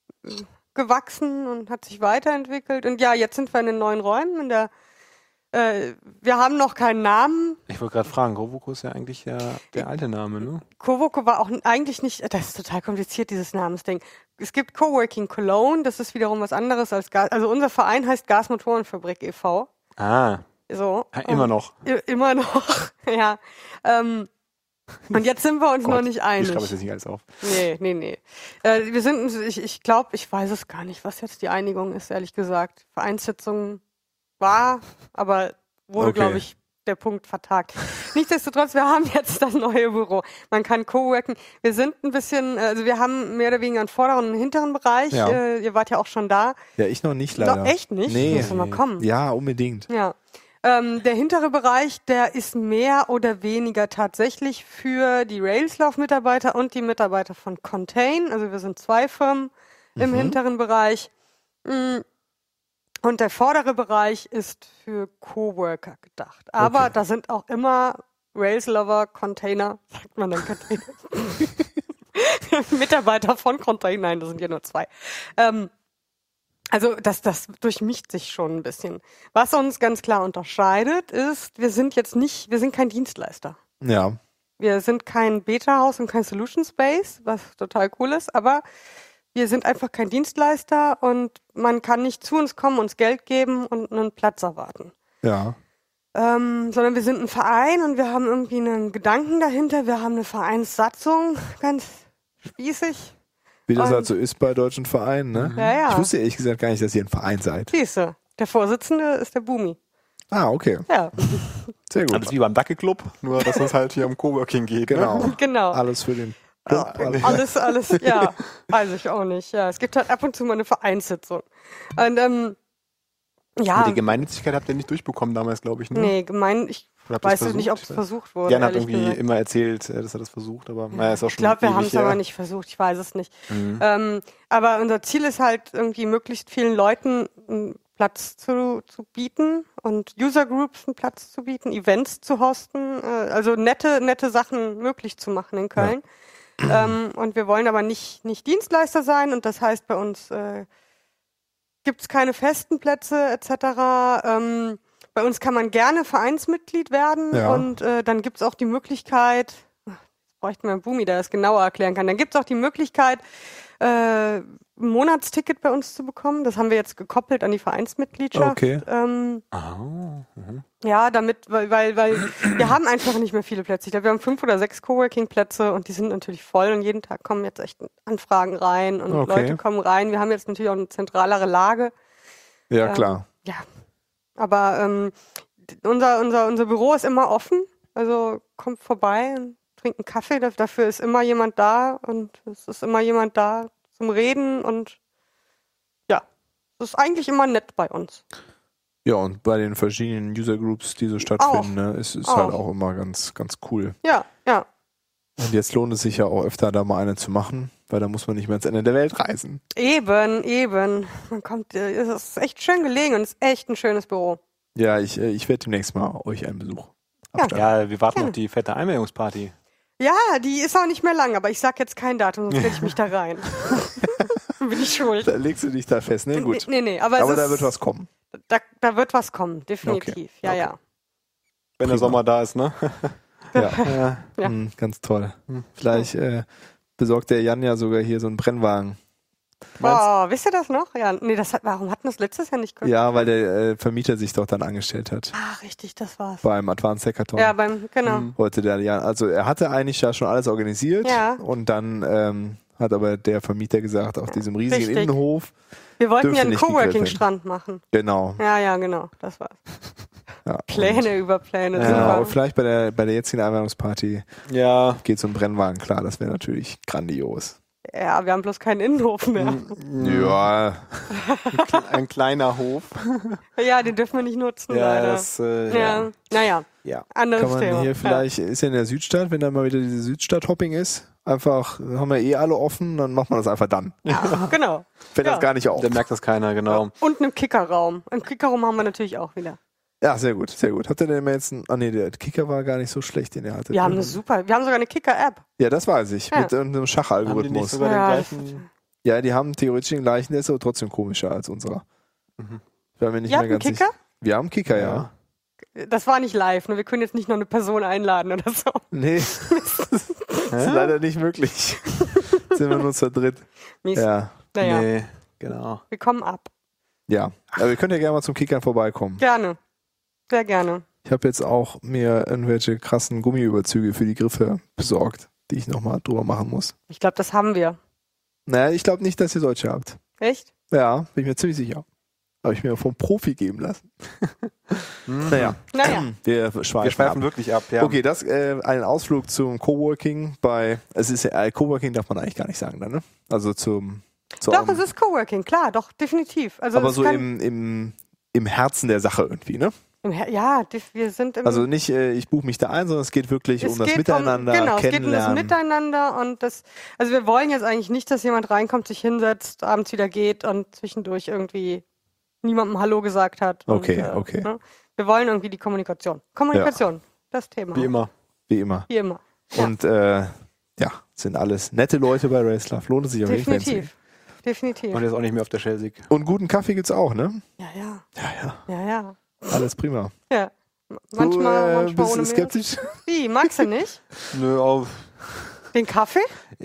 gewachsen und hat sich weiterentwickelt. Und ja, jetzt sind wir in den neuen Räumen. In der, äh, wir haben noch keinen Namen. Ich wollte gerade fragen, Rovoko ist ja eigentlich der, der alte Name, ne? Covoco war auch eigentlich nicht, das ist total kompliziert, dieses Namensding. Es gibt Coworking Cologne, das ist wiederum was anderes als Gas, also unser Verein heißt Gasmotorenfabrik e V. Ah, So. ah, immer noch. I- immer noch, ja. Ähm, und jetzt sind wir uns noch nicht Ich einig. schreibe es jetzt nicht alles auf. Nee, nee, nee. Äh, wir sind, ich, ich glaube, ich weiß es gar nicht, was jetzt die Einigung ist, ehrlich gesagt. Vereinssitzung war, aber wurde, Okay. glaube ich, der Punkt vertagt. Nichtsdestotrotz, wir haben jetzt das neue Büro. Man kann coworken. Wir sind ein bisschen, also wir haben mehr oder weniger einen vorderen und einen hinteren Bereich. Ja. Äh, ihr wart ja auch schon da. Ja, ich noch nicht leider. Doch, echt nicht? Nee. Musst du mal kommen. Ja, unbedingt. Ja. Ähm, der hintere Bereich, der ist mehr oder weniger tatsächlich für die Railslauf-Mitarbeiter und die Mitarbeiter von Contain. Also wir sind zwei Firmen im Mhm. hinteren Bereich. Mm. Und der vordere Bereich ist für Coworker gedacht. Aber Okay. da sind auch immer Railslover, Container, sagt man dann Container. Mitarbeiter von Contain, nein, das sind ja nur zwei. Ähm, also das, das durchmischt sich schon ein bisschen. Was uns ganz klar unterscheidet, ist, wir sind jetzt nicht, wir sind kein Dienstleister. Ja. Wir sind kein Beta-Haus und kein Solution Space, was total cool ist, aber wir sind einfach kein Dienstleister und man kann nicht zu uns kommen, uns Geld geben und einen Platz erwarten. Ja. Ähm, sondern wir sind ein Verein und wir haben irgendwie einen Gedanken dahinter. Wir haben eine Vereinssatzung, ganz spießig. Wie das Und- halt so ist bei deutschen Vereinen, ne? Ja, ja. Ich wusste ehrlich gesagt gar nicht, dass ihr ein Verein seid. Siehste, der Vorsitzende ist der Bumi. Ah, okay. Ja, Sehr gut. Alles wie beim Dackelclub, nur dass es halt hier um Coworking geht. Genau. Ne? genau. Alles für den Club. alles. Alles, alles, ja, weiß ich auch nicht. Ja, es gibt halt ab und zu mal eine Vereinssitzung. Und ähm, ja, Aber die Gemeinnützigkeit habt ihr nicht durchbekommen damals, glaube ich, ne? nee, gemein, ich Oder habt ihr weiß es nicht, ob es versucht? versucht wurde. Jan hat ehrlich irgendwie gesagt. immer erzählt, äh, dass er das versucht, aber naja, ist auch Ich schon glaube, wir ewig haben es her. aber nicht versucht, ich weiß es nicht. Mhm. Ähm, aber unser Ziel ist halt irgendwie möglichst vielen Leuten einen Platz zu, zu bieten und User Groups einen Platz zu bieten, Events zu hosten, äh, also nette, nette Sachen möglich zu machen in Köln. Ähm, und wir wollen aber nicht, nicht Dienstleister sein und das heißt bei uns äh, gibt es keine festen Plätze et cetera. Ähm, bei uns kann man gerne Vereinsmitglied werden Ja. und äh, dann gibt es auch die Möglichkeit, jetzt bräuchten wir einen Bumi, der das genauer erklären kann, dann gibt es auch die Möglichkeit, äh, ein Monatsticket bei uns zu bekommen. Das haben wir jetzt gekoppelt an die Vereinsmitgliedschaft. Okay. Ähm, Ah, mhm. ja, damit, weil, weil, weil wir haben einfach nicht mehr viele Plätze. Ich glaube, wir haben fünf oder sechs Coworking-Plätze und die sind natürlich voll und jeden Tag kommen jetzt echt Anfragen rein und Okay. Leute kommen rein. Wir haben jetzt natürlich auch eine zentralere Lage. Ja, Ähm, klar. Ja, aber ähm, d- unser, unser, unser Büro ist immer offen. Also kommt vorbei und trinkt einen Kaffee. Da- Dafür ist immer jemand da und es ist immer jemand da zum Reden und ja, es ist eigentlich immer nett bei uns. Ja, und bei den verschiedenen User Groups, die so stattfinden, ne, ist, ist Auch. halt auch immer ganz, ganz cool. Ja, ja. Und jetzt lohnt es sich ja auch öfter, da mal eine zu machen, weil da muss man nicht mehr ans Ende der Welt reisen. Eben, eben. Man kommt, äh, es ist echt schön gelegen und es ist echt ein schönes Büro. Ja, ich, äh, ich werde demnächst mal euch einen Besuch abstatten. Ja, wir warten Gerne. auf die fette Einweihungsparty. Ja, die ist auch nicht mehr lang, aber ich sag jetzt kein Datum, sonst stelle ich mich da rein. Bin ich schuld. Da legst du dich da fest, ne? Gut. Nee, nee, aber, Aber es da ist, wird was kommen. Da, da wird was kommen, definitiv. Okay, Ja, okay. ja. Wenn der Prima. Sommer da ist, ne? Ja, Ja. Ja. Hm, ganz toll. Vielleicht äh, besorgt der Jan ja sogar hier so einen Brennwagen. Boah, wisst ihr das noch? Ja, nee, das hat, warum hatten das letztes Jahr nicht können? Ja, weil der äh, Vermieter sich doch dann angestellt hat. Ah, richtig, das war's. Beim Advanced Hackathon. Ja, beim, genau. Mhm. Wollte der ja, also er hatte eigentlich ja schon alles organisiert Ja. und dann ähm, hat aber der Vermieter gesagt, auf diesem riesigen Richtig. Innenhof, Wir wollten dürfte ja einen nicht gegrillt Coworking-Strand machen. genau. Ja, ja, genau, das war's. Ja, Pläne über Pläne. Und, Ja. genau, super. und vielleicht bei der bei der jetzigen Einweihungsparty Ja. geht so ein Brennwagen klar, das wäre natürlich grandios. Ja, wir haben bloß keinen Innenhof mehr. Ja, Ein kleiner Hof. Ja, den dürfen wir nicht nutzen, Ja, leider. das, äh, ja. ja. Naja, ja. anderes kann man Thema. hier vielleicht, ist ja in der Südstadt, wenn da mal wieder diese Südstadt-Hopping ist, einfach, haben wir eh alle offen, dann macht man das einfach dann. Ja, ja, genau. Fällt Ja. das gar nicht auf. Da merkt das keiner, genau. Und einen Kickerraum. Einen Kickerraum haben wir natürlich auch wieder. Ja, sehr gut, sehr gut. Habt ihr denn mal jetzt einen, ah nee, der Kicker war gar nicht so schlecht, den ihr hattet. Wir haben eine super, wir haben sogar eine Kicker-App. Ja, das weiß ich, Ja. mit einem Haben die nicht Schachalgorithmus. sogar Ja, den gleichen? Ja, die haben theoretisch den gleichen, der ist aber trotzdem komischer als unserer. Mhm. Ich war mir nicht Ihr mehr habt einen ganz Kicker? sicher. Wir haben einen Kicker, ja. Das war nicht live, ne? Wir können jetzt nicht noch eine Person einladen oder so. Nee, das ist leider nicht möglich. Sind wir nur zu dritt. Mies. Ja, Naja, Nee, genau. wir kommen ab. ja. Aber ihr könnt ja gerne mal zum Kickern vorbeikommen. Gerne. Sehr gerne. Ich habe jetzt auch mir irgendwelche krassen Gummiüberzüge für die Griffe besorgt, die ich nochmal drüber machen muss. Ich glaube, das haben wir. Naja, ich glaube nicht, dass ihr solche habt. Echt? Ja, bin ich mir ziemlich sicher. Habe ich mir vom Profi geben lassen. Mhm. Naja, Naja. wir schweifen, Wir schweifen ab. wirklich ab, ja. Okay, das äh, ein Ausflug zum Coworking bei, es ist ja, äh, Coworking darf man eigentlich gar nicht sagen dann, ne? Also zum, zu Doch, einem- es ist Coworking, klar, doch, definitiv. Also aber es so kann, im, im, im Herzen der Sache irgendwie, ne? im Her- ja, def- wir sind im Also nicht, äh, ich buche mich da ein, sondern es geht wirklich es um das geht Miteinander, um, genau, es geht um das Kennenlernen. Miteinander und das, also wir wollen jetzt eigentlich nicht, dass jemand reinkommt, sich hinsetzt, abends wieder geht und zwischendurch irgendwie niemandem Hallo gesagt hat. Okay, und, äh, okay. Ne? Wir wollen irgendwie die Kommunikation. Kommunikation, das Thema. Wie immer. Wie immer. Wie immer. Ja. Und äh, ja, sind alles nette Leute bei Racelove. Lohnt es sich auf jeden Fall. Definitiv. Definitiv. Und jetzt auch nicht mehr auf der Schelsig. Und guten Kaffee gibt's auch, ne? Ja, ja, Ja, ja. ja, ja. Alles prima. ja. Manchmal, du, äh, manchmal bist ohne du skeptisch? Milch. Wie, magst du nicht? Nö, auf. Den Kaffee?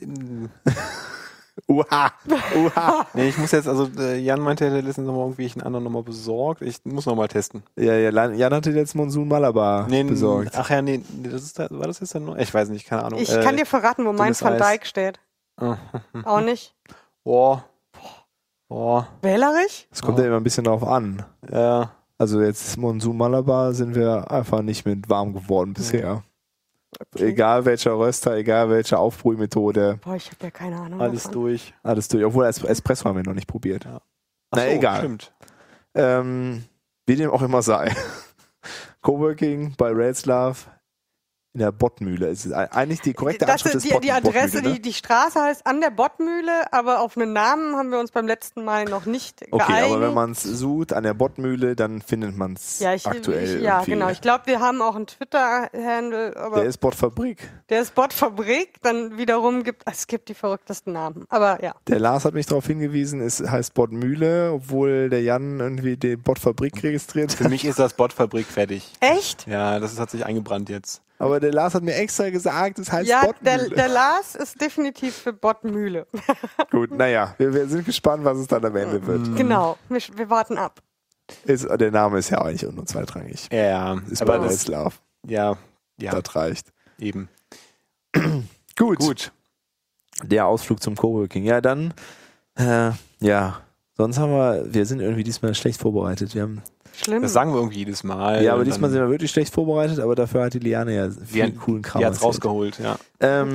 Uha, uha. Nee, ich muss jetzt, also äh, Jan meinte, er hätte letztens nochmal irgendwie einen anderen nochmal besorgt. Ich muss nochmal testen. Ja, ja, Lan- Jan hatte jetzt Monsun Malabar Nee, besorgt. Ach ja, nee, nee, das ist da, war das jetzt dann noch? Ich weiß nicht, keine Ahnung. Ich äh, kann dir verraten, wo mein dünnes Van Eis. Dijk steht. äh, Auch nicht. Boah. Boah. Wählerisch? Es kommt ja immer ein bisschen drauf an. Ja. Also jetzt Monsun Malabar sind wir einfach nicht mit warm geworden bisher. Okay. Egal welcher Röster, egal welche Aufbrühmethode, Boah, ich habe ja keine Ahnung. Alles davon. durch. alles durch. Obwohl Es- Espresso haben wir noch nicht probiert. Ja. Na, Ach so, egal. Stimmt. Ähm, wie dem auch immer sei. Coworking bei Racelove in der Bottmühle. Es ist eigentlich die korrekte Das Anschrift ist des die, Bott- die Adresse, Bottmühle, ne? die, die Straße heißt an der Bottmühle, aber auf einen Namen haben wir uns beim letzten Mal noch nicht Okay, geeinigt. aber wenn man es sucht an der Bottmühle, dann findet man es ja, ich, aktuell ich, ja, irgendwie. genau. Ich glaube, wir haben auch einen Twitter-Handle, aber Der der ist Bottfabrik. ist Bottfabrik. Dann wiederum gibt es gibt die verrücktesten Namen. Aber ja, Der Lars hat mich darauf hingewiesen, es heißt Bottmühle, obwohl der Jan irgendwie die Bottfabrik registriert Für hat. mich ist das Botfabrik fertig. echt? Ja, das hat sich eingebrannt jetzt. Aber der Lars hat mir extra gesagt, es heißt Ja, der, Bottmühle. der Lars ist definitiv für Bottmühle. Gut, naja, wir, wir sind gespannt, was es dann am Ende wird. Genau, wir, wir warten ab. Ist, der Name ist ja eigentlich nur zweitrangig. Ja, Ist aber bei das, Racelove. ja, ja, Das reicht. eben. Gut. Gut. Der Ausflug zum Coworking. Ja, dann, äh, ja, sonst haben wir, wir sind irgendwie diesmal schlecht vorbereitet. Wir haben, Schlimm. Das sagen wir irgendwie jedes Mal. ja, aber und diesmal dann- sind wir wirklich schlecht vorbereitet, aber dafür hat die Liane ja viel Die, coolen Kram die hat's erzählt. rausgeholt, ja. Ähm,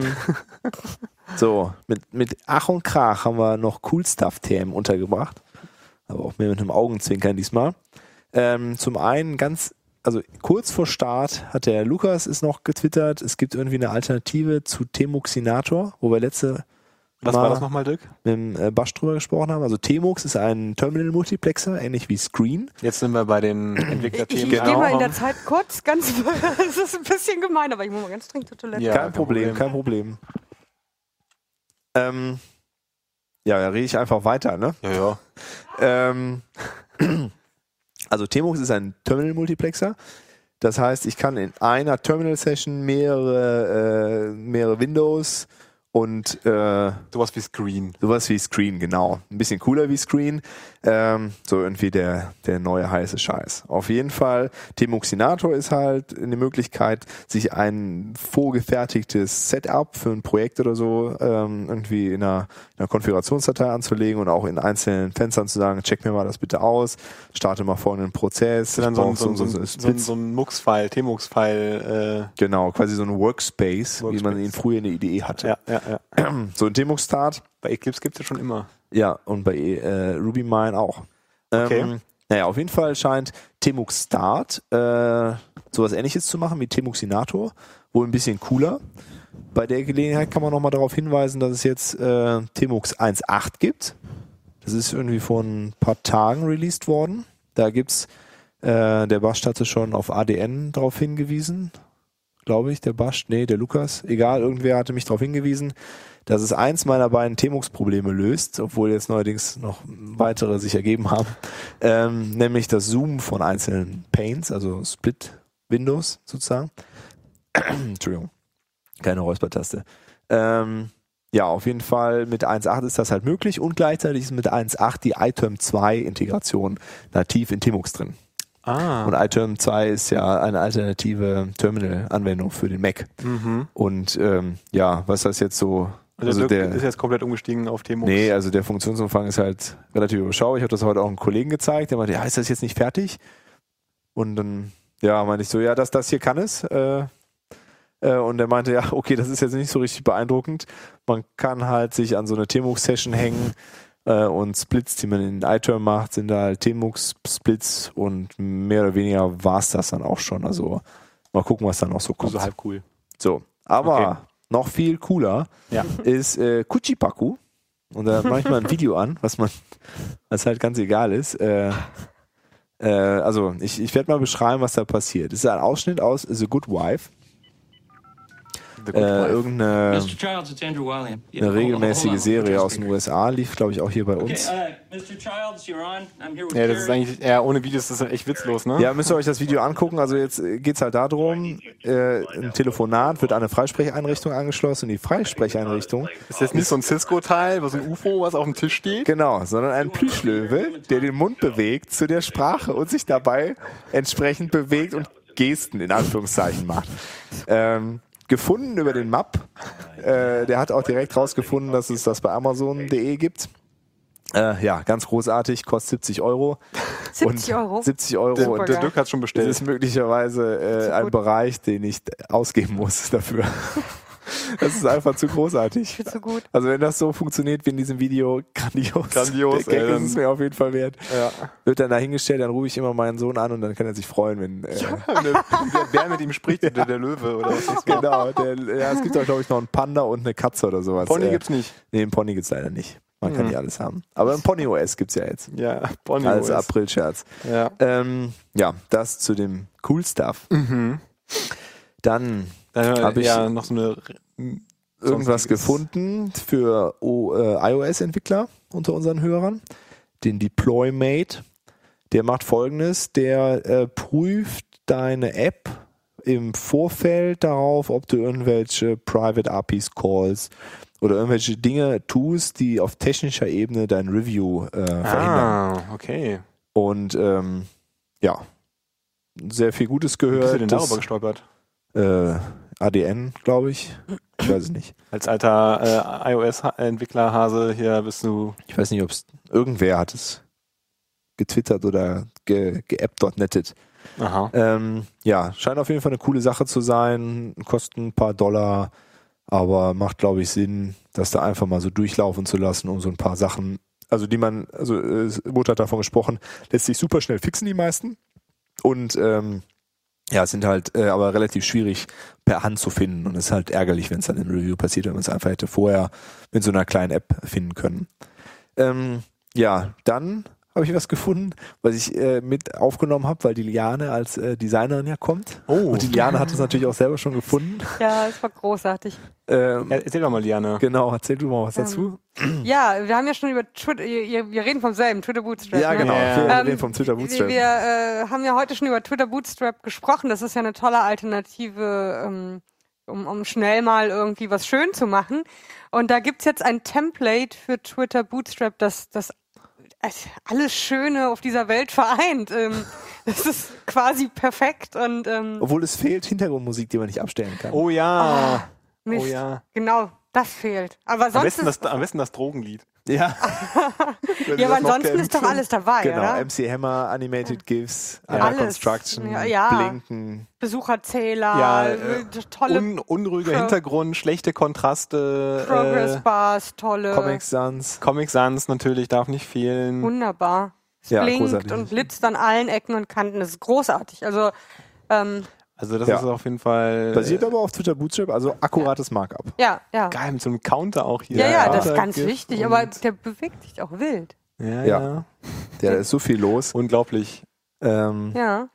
so, mit, mit Ach und Krach haben wir noch Cool Stuff-Themen untergebracht. Aber auch mehr mit einem Augenzwinkern diesmal. Ähm, zum einen ganz, also kurz vor Start hat der Lukas ist noch getwittert, es gibt irgendwie eine Alternative zu Temuxinator, wo wir letzte Was mal war das nochmal, Dirk? mit dem äh, Basch drüber gesprochen haben. Also Temux ist ein Terminal-Multiplexer, ähnlich wie Screen. Jetzt sind wir bei den Ich, Entwicklerthemen. ich Genau. gehe mal in der Zeit kurz, ganz, das ist ein bisschen gemein, aber ich muss mal ganz dringend zur Toilette. Ja, kein kein Problem, Problem. kein Problem. Ähm, ja, da rede ich einfach weiter, ne? Ja, ja. Ähm, also Temux ist ein Terminal-Multiplexer. Das heißt, ich kann in einer Terminal-Session mehrere, äh, mehrere Windows Und äh, sowas wie Screen. Sowas wie Screen, genau. Ein bisschen cooler wie Screen. Ähm, so irgendwie der, der neue heiße Scheiß. Auf jeden Fall, Temuxinator ist halt eine Möglichkeit, sich ein vorgefertigtes Setup für ein Projekt oder so ähm, irgendwie in einer, in einer Konfigurationsdatei anzulegen und auch in einzelnen Fenstern zu sagen, check mir mal das bitte aus, starte mal folgenden Prozess. Dann so ein, so, so, so, so, so ein Mux-File, Tmux-File. Äh genau, quasi so ein Workspace, Workspace, wie man ihn früher in der I D E hatte. Ja, ja, ja. So ein Tmux-Start. Bei Eclipse gibt's ja schon immer. Ja, und bei äh, RubyMine auch. Okay. Ähm, naja, auf jeden Fall scheint Tmux Start äh, sowas Ähnliches zu machen wie Temuxinator, wohl ein bisschen cooler. Bei der Gelegenheit kann man nochmal darauf hinweisen, dass es jetzt äh, Tmux eins Punkt acht gibt. Das ist irgendwie vor ein paar Tagen released worden. Da gibt's, äh, der Bast hatte schon auf A D N drauf hingewiesen, glaube ich, der Bast, nee, der Lukas, egal, irgendwer hatte mich darauf hingewiesen, dass es eins meiner beiden Tmux-Probleme löst, obwohl jetzt neuerdings noch weitere sich ergeben haben, ähm, nämlich das Zoomen von einzelnen Panes, also Split-Windows sozusagen. Entschuldigung, keine Räuspertaste. Ähm, ja, auf jeden Fall mit eins Punkt acht ist das halt möglich und gleichzeitig ist mit eins Punkt acht die iTerm zwei Integration nativ in Tmux drin. Ah. Und iTerm zwei ist ja eine alternative Terminal-Anwendung für den Mac. Mhm. Und ähm, ja, was das jetzt so... Also, also der ist jetzt komplett umgestiegen auf Tmux. Nee, also der Funktionsumfang ist halt relativ überschaubar. Ich habe das heute auch einem Kollegen gezeigt, der meinte, ja, ist das jetzt nicht fertig? Und dann, ja, meinte ich so, ja, das, das hier kann es. Äh, äh, und der meinte, ja, okay, das ist jetzt nicht so richtig beeindruckend. Man kann halt sich an so eine Tmux-Session hängen äh, und Splits, die man in iTerm macht, sind da halt Tmux-Splits und mehr oder weniger war es das dann auch schon. Also mal gucken, was dann noch so kommt. So halb cool. So, aber... Okay. Noch viel cooler ja. ist äh, Kuchipaku. Und da mache ich mal ein Video an, was man, was halt ganz egal ist. Äh, äh, also ich, ich werde mal beschreiben, was da passiert. Es ist ein Ausschnitt aus The Good Wife. The Good Äh, Wife. irgendeine eine regelmäßige Serie aus den U S A, lief glaube ich auch hier bei uns. Ja, das ist eigentlich eher ohne Videos, das ist echt witzlos, ne? Ja, müsst ihr euch das Video angucken. Also jetzt geht's halt darum, äh, ein Telefonat wird an eine Freisprecheinrichtung angeschlossen. Die Freisprecheinrichtung ist jetzt nicht so ein Cisco-Teil, was ein U F O, was auf dem Tisch steht? Genau, sondern ein Plüschlöwe, der den Mund bewegt zu der Sprache und sich dabei entsprechend bewegt und Gesten in Anführungszeichen macht. Ähm, gefunden über den Map. Äh, der hat auch direkt rausgefunden, dass es das bei Amazon punkt de gibt. Äh, ja, ganz großartig, kostet siebzig Euro. siebzig Euro? siebzig Euro. Der, und der Dirk hat schon bestellt. Das ist möglicherweise äh, ein Bereich, den ich ausgeben muss dafür. Das ist einfach zu großartig. Zu gut. Also wenn das so funktioniert wie in diesem Video, grandios. Grandios, Der Gag ey, ist es mir auf jeden Fall wert. Ja. Wird dann dahingestellt, dann rufe ich immer meinen Sohn an und dann kann er sich freuen, wenn äh, der, der Bär mit ihm spricht, der, der Löwe oder was ist das? Genau, der, ja, es gibt auch glaube ich noch einen Panda und eine Katze oder sowas. Pony äh, gibt's nicht. Nee, einen Pony gibt's leider nicht. Man kann Mhm. nicht alles haben. Aber ein Pony O S gibt's ja jetzt. Ja, Pony Als O S. April-Scherz. Ja. Ähm, ja, das zu dem Cool Stuff. Mhm. Dann Dann habe ich ja noch so eine irgendwas sonstiges- gefunden für o, äh, iOS-Entwickler unter unseren Hörern. Den Deploymate. Der macht Folgendes. Der äh, prüft deine App im Vorfeld darauf, ob du irgendwelche Private A P I Calls oder irgendwelche Dinge tust, die auf technischer Ebene dein Review äh, verhindern. Ah, okay. Und ähm, ja, sehr viel Gutes Wie bist gehört. du denn Das- darüber gestolpert? äh, A D N, glaube ich. Ich weiß es nicht. Als alter äh, iOS-Entwickler-Hase hier bist du... Ich weiß nicht, ob es irgendwer hat es getwittert oder ge, geappt dort nettet. Aha. Ähm, ja, scheint auf jeden Fall eine coole Sache zu sein. Kostet ein paar Dollar, aber macht, glaube ich, Sinn, das da einfach mal so durchlaufen zu lassen, um so ein paar Sachen, also die man, also es wurde halt davon gesprochen, lässt sich super schnell fixen, die meisten. Und ähm, ja, es sind halt äh, aber relativ schwierig per Hand zu finden und es ist halt ärgerlich, wenn es dann im Review passiert, wenn man es einfach hätte vorher mit so einer kleinen App finden können. Ähm, ja, dann habe ich was gefunden, was ich äh, mit aufgenommen habe, weil die Liane als äh, Designerin ja kommt. Oh. Und die Liane hat es natürlich auch selber schon gefunden. Ja, es war großartig. Ähm, Ja, erzähl doch mal, Liane. genau, erzähl du mal was dazu. Ja, wir haben ja schon über Twitter, ihr- wir reden vom selben, Twitter Bootstrap. Ja, ne? genau. Ja. Wir Ähm, reden vom Twitter Bootstrap. Wir, wir äh, haben ja heute schon über Twitter Bootstrap gesprochen. Das ist ja eine tolle Alternative ähm, um, um schnell mal irgendwie was schön zu machen. Und da gibt's jetzt ein Template für Twitter Bootstrap, das, das alles Schöne auf dieser Welt vereint. Ähm, das ist quasi perfekt. Und, ähm, Obwohl es fehlt Hintergrundmusik, die man nicht abstellen kann. Oh ja. Oh, Mist. Oh ja. Genau, das fehlt. Aber sonst Am besten, ist, das, am besten das Drogenlied. Ja. ja, aber ansonsten ist doch alles dabei, Genau, oder? M C Hammer, Animated GIFs, Ja. Under Alles. Construction, Ja, ja. Blinken. Besucherzähler, Ja, äh, äh, tolle Un, unruhiger Pro- Hintergrund, schlechte Kontraste. Progress äh, Bars, tolle. Comic Sans. Comic Sans natürlich darf nicht fehlen. Wunderbar. Es Ja, blinkt großartig. und blitzt an allen Ecken und Kanten. Das ist großartig. Also, ähm, Also das Ja. ist auf jeden Fall Basiert aber auf Twitter Bootstrap, also akkurates Markup. ja, ja. geil mit so einem Counter auch hier. Ja, ja, das ist Counter ganz gibt wichtig. und- Aber der bewegt sich auch wild. ja, Ja. ja. Ja, da ist so viel los. Unglaublich. Ähm, Ja.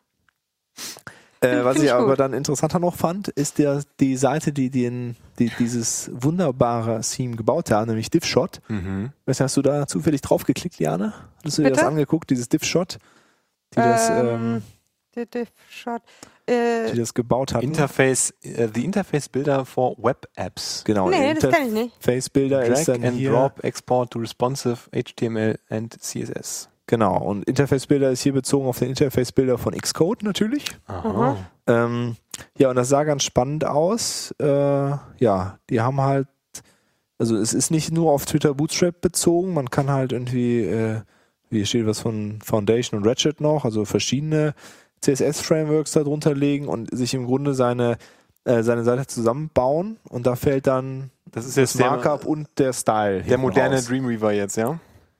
äh, was find ich ich aber gut. dann interessanter noch fand, ist der, die Seite, die, den, die dieses wunderbare Theme gebaut hat, nämlich DivShot. Mhm. Weißt du, hast du da zufällig draufgeklickt, Liane? Hattest du dir Bitte? das angeguckt, dieses DivShot? Die das, ähm, Ähm, der Diff-Shot. Äh, die das gebaut hatten? Interface, äh, the Interface Builder for Web Apps. Genau, nee, das Interface kann ich nicht. Builder ist Drag dann and hier. Drop Export to Responsive H T M L and C S S. Genau, und Interface Builder ist hier bezogen auf den Interface Builder von Xcode natürlich. Aha. Ähm, ja, und das sah ganz spannend aus. Äh, ja, die haben halt, also es ist nicht nur auf Twitter Bootstrap bezogen, man kann halt irgendwie, äh, hier steht was von Foundation und Ratchet noch, also verschiedene C S S-Frameworks da drunter legen und sich im Grunde seine, äh, seine Seite zusammenbauen und da fällt dann Das ist das jetzt der, Markup und der Style. der hinten moderne raus. Dreamweaver jetzt, ja?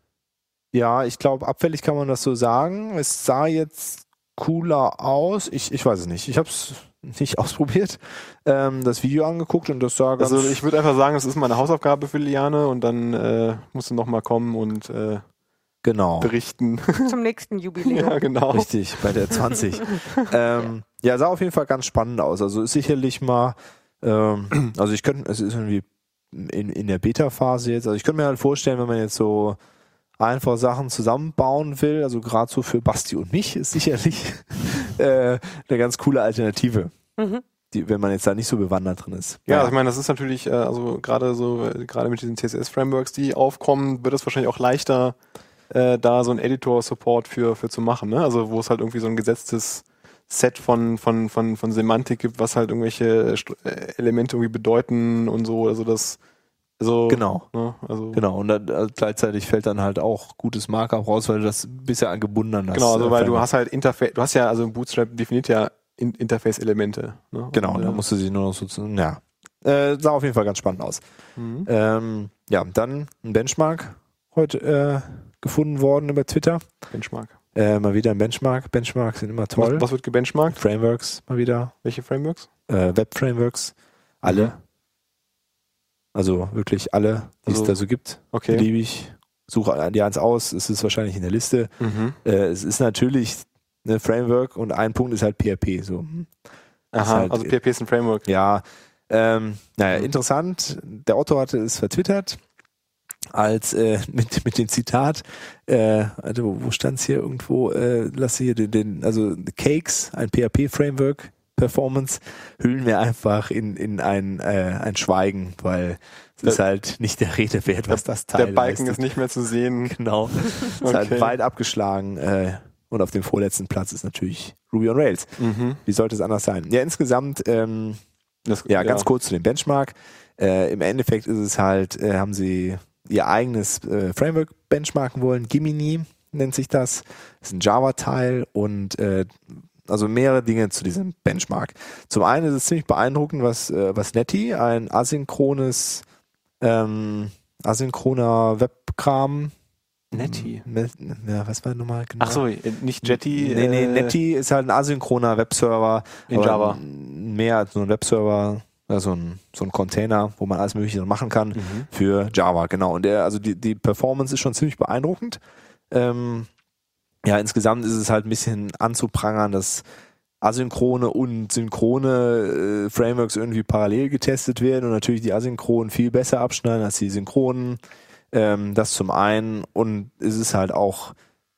Ja, ich glaube, abfällig kann man das so sagen. Es sah jetzt cooler aus. Ich, ich weiß es nicht. Ich habe es nicht ausprobiert. Ähm, das Video angeguckt und das sah ganz... Also ich würde einfach sagen, es ist meine Hausaufgabe für Liane und dann äh, musst du nochmal kommen und äh, genau. berichten. Zum nächsten Jubiläum. Ja, genau. Richtig, bei der zwanzig. ähm, ja, sah auf jeden Fall ganz spannend aus. Also ist sicherlich mal... Ähm, also ich könnte... Es ist irgendwie in, in der Beta-Phase jetzt. Also ich könnte mir halt vorstellen, wenn man jetzt so einfach Sachen zusammenbauen will, also gerade so für Basti und mich, ist sicherlich äh, eine ganz coole Alternative, Mhm. die, wenn man jetzt da nicht so bewandert drin ist. Ja, Naja. also ich meine, das ist natürlich, äh, also gerade so, äh, gerade mit diesen C S S-Frameworks, die aufkommen, wird es wahrscheinlich auch leichter, äh, da so einen Editor-Support für, für zu machen, ne? Also wo es halt irgendwie so ein gesetztes Set von, von, von, von Semantik gibt, was halt irgendwelche St- äh, Elemente irgendwie bedeuten und so, also das, also, Genau. ne? Also, Genau, und dann, äh, gleichzeitig fällt dann halt auch gutes Markup raus, weil du das bisher angebunden an das. genau, also äh, weil du Framework. hast halt Interface, du hast ja, also Bootstrap definiert ja In- Interface-Elemente, ne? Genau, und, da äh, musst du sie nur noch so, zu- ja. Äh, sah auf jeden Fall ganz spannend aus. mhm. Ähm, ja, dann ein Benchmark heute äh, gefunden worden über Twitter. Benchmark. Äh, mal wieder ein Benchmark. Benchmarks sind immer toll. Was, was wird gebenchmarkt? Frameworks mal wieder. Welche Frameworks? Äh, Web-Frameworks. Alle. Mhm. Also wirklich alle, die Also, es da so gibt. Okay. Beliebig. Suche dir eins aus. Es ist wahrscheinlich in der Liste. Mhm. Äh, es ist natürlich eine Framework und ein Punkt ist halt P H P. So. Aha, Ist halt- also P H P ist ein Framework. Ja, ähm, naja, Mhm. interessant. Der Otto hatte es vertwittert als äh, mit mit dem Zitat, äh, also wo, wo stand es hier irgendwo? Äh, lass hier den, den also Cakes, ein P H P-Framework Performance, hüllen wir einfach in in ein äh, ein Schweigen, weil es Der- ist halt nicht der Rede wert, was das Teil Der Balken leistet. ist nicht mehr zu sehen. Genau, ist halt Okay. weit abgeschlagen. Äh, und auf dem vorletzten Platz ist natürlich Ruby on Rails. Mhm. Wie sollte es anders sein? Ja, insgesamt ähm, Das, ja, ganz kurz zu dem Benchmark. Äh, Im Endeffekt ist es halt, äh, haben sie ihr eigenes äh, Framework benchmarken wollen. Gimini nennt sich das. Das ist ein Java-Teil und äh, also mehrere Dinge zu diesem Benchmark. Zum einen ist es ziemlich beeindruckend, was, äh, was Netty, ein asynchrones, ähm, asynchroner Webkram. Netty. Met- Ja, was war nochmal genau? Ach so, nicht Jetty. Nee, nee, äh, Netty ist halt ein asynchroner Webserver. In aber Java. n- Mehr als nur ein Webserver, ja, so ein, so ein Container, wo man alles Mögliche drin machen kann Mhm. für Java, genau. Und der, also die, die Performance ist schon ziemlich beeindruckend. Ähm, ja, insgesamt ist es halt ein bisschen anzuprangern, dass asynchrone und synchrone äh, Frameworks irgendwie parallel getestet werden und natürlich die asynchronen viel besser abschneiden als die synchronen. Ähm, das zum einen und es ist halt auch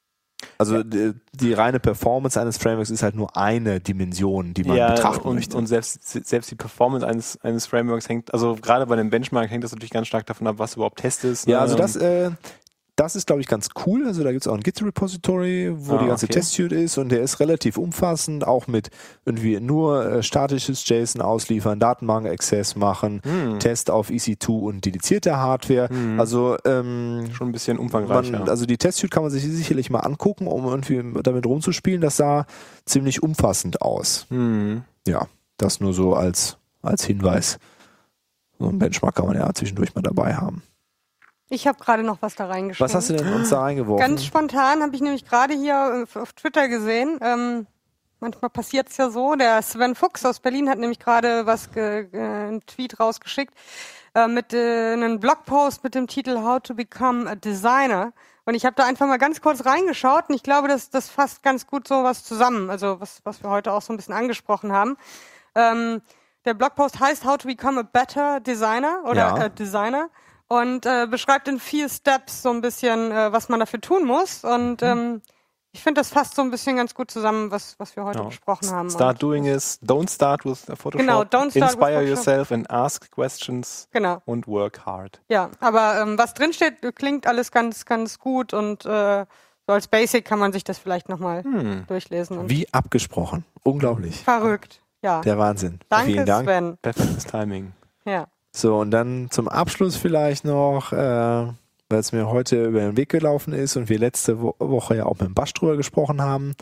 Also die, die reine Performance eines Frameworks ist halt nur eine Dimension, die man ja, betrachten und, möchte. und selbst, selbst die Performance eines, eines Frameworks hängt, also gerade bei dem Benchmark hängt das natürlich ganz stark davon ab, was überhaupt Test ist. Ja, ne? also das, äh, das ist, glaube ich, ganz cool. Also da gibt es auch ein Git-Repository, wo Ah, die ganze okay. Test-Suite ist und der ist relativ umfassend, auch mit irgendwie nur äh, statisches JSON ausliefern, Datenbank-Access machen, Hm. Test auf E C zwei und dedizierte Hardware. Hm. Also ähm, Schon ein bisschen umfangreicher. Man, also die Test-Suite kann man sich sicherlich mal angucken, um irgendwie damit rumzuspielen. Das sah ziemlich umfassend aus. hm. Ja, das nur so als, als Hinweis. So ein Benchmark kann man ja zwischendurch mal dabei haben. Ich habe gerade noch was da reingeschrieben. Was hast du denn uns da reingeworfen? Ganz spontan habe ich nämlich gerade hier auf, auf Twitter gesehen. Ähm, manchmal passiert es ja so. Der Sven Fuchs aus Berlin hat nämlich gerade was, ge, ge, einen Tweet rausgeschickt äh, mit äh, einem Blogpost mit dem Titel How to Become a Designer. Und ich habe da einfach mal ganz kurz reingeschaut und ich glaube, das, das fasst ganz gut so was zusammen. Also was, was wir heute auch so ein bisschen angesprochen haben. Ähm, der Blogpost heißt How to Become a Better Designer oder Ja. äh, Designer. Und äh, beschreibt in vier Steps so ein bisschen, äh, was man dafür tun muss. Und ähm, ich finde, das fasst so ein bisschen ganz gut zusammen, was, was wir heute Ja. besprochen haben. Start Und doing is, don't start with Photoshop, Genau, don't start with inspire Photoshop. yourself and ask questions Genau, und work hard. ja. Aber ähm, was drinsteht, klingt alles ganz, ganz gut. Und äh, so als Basic kann man sich das vielleicht nochmal Hm. durchlesen. Und Wie abgesprochen. Unglaublich. verrückt, ja. Der Wahnsinn. Danke, Vielen Dank. Sven. Perfektes Timing. Ja. So, und dann zum Abschluss vielleicht noch, äh, weil es mir heute über den Weg gelaufen ist und wir letzte Wo- Woche ja auch mit dem Basch drüber gesprochen haben,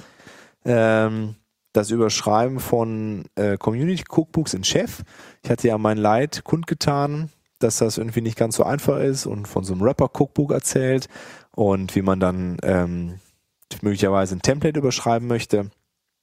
ähm, das Überschreiben von äh, Community-Cookbooks in Chef. Ich hatte ja mein Leid kundgetan, dass das irgendwie nicht ganz so einfach ist und von so einem Rapper-Cookbook erzählt und wie man dann ähm, möglicherweise ein Template überschreiben möchte.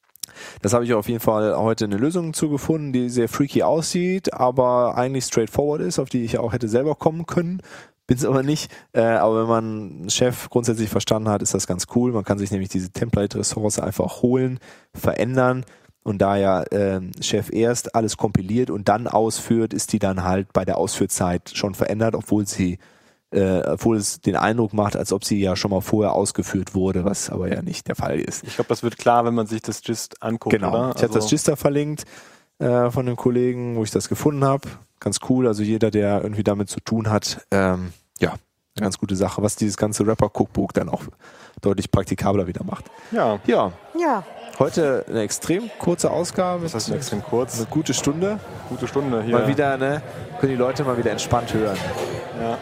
Das habe ich auf jeden Fall heute eine Lösung zu gefunden, die sehr freaky aussieht, aber eigentlich straightforward ist, auf die ich auch hätte selber kommen können. Bin es aber nicht. Äh, aber wenn man Chef grundsätzlich verstanden hat, ist das ganz cool. Man kann sich nämlich diese Template-Ressource einfach holen, verändern. Und da ja äh, Chef erst alles kompiliert und dann ausführt, ist die dann halt bei der Ausführzeit schon verändert, obwohl sie Äh, obwohl es den Eindruck macht, als ob sie ja schon mal vorher ausgeführt wurde, was aber ja nicht der Fall ist. Ich glaube, das wird klar, wenn man sich das Gist anguckt, Genau. oder? Ich habe das Gist da verlinkt äh, von dem Kollegen, wo ich das gefunden habe. Ganz cool. Also jeder, der irgendwie damit zu tun hat, ähm, ja, eine ganz gute Sache, was dieses ganze Rapper-Cookbook dann auch deutlich praktikabler wieder macht. Ja, Ja, Ja. heute eine extrem kurze Ausgabe. das ist extrem kurz. Eine gute Stunde. Gute Stunde hier. Mal wieder, ne, können die Leute mal wieder entspannt hören. Ja.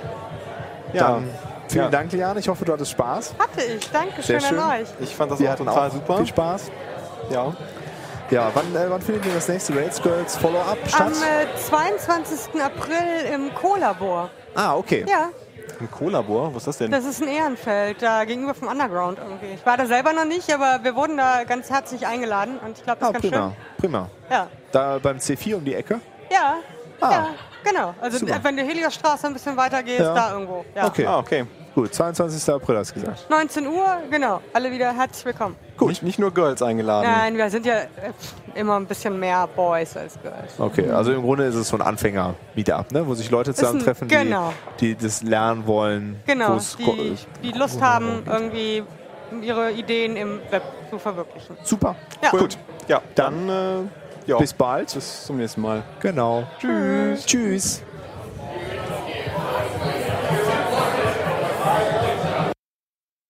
Ja, Dann vielen ja. Dank, Liane. Ich hoffe, du hattest Spaß. Hatte ich. Sehr Dankeschön schön. an euch. Ich fand das Wir auch hatten total auch super. viel Spaß. Ja. Ja, wann, äh, wann findet ihr das nächste Rails Girls Follow-up statt? Am äh, zweiundzwanzigsten April im Co-Labor. ah, okay. Ja, Ein Co-Labor? Was ist das denn? das ist ein Ehrenfeld, da gegenüber vom Underground irgendwie. Ich war da selber noch nicht, aber wir wurden da ganz herzlich eingeladen und ich glaube, das Ah, ist ganz prima. Prima. schön. Ja, Da beim C vier um die Ecke? ja, Ah. ja, genau. Also Super. wenn du Heliosstraße ein bisschen weiter gehst, Ja. da irgendwo. Ja. Okay. Ah, okay. Gut, zweiundzwanzigsten April hast du gesagt. neunzehn Uhr, genau. Alle wieder herzlich willkommen. Gut. Nicht, nicht nur Girls eingeladen. Nein, wir sind ja äh, immer ein bisschen mehr Boys als Girls. Okay, also im Grunde ist es so ein Anfänger-Meetup, ne? Wo sich Leute zusammentreffen, die, genau. die das lernen wollen. Genau, wo's ko- die, die Lust haben, irgendwie ihre Ideen im Web zu verwirklichen. Super. Ja. Gut. Ja, dann äh, ja. Bis bald. Bis zum nächsten Mal. Genau. Tschüss. Tschüss.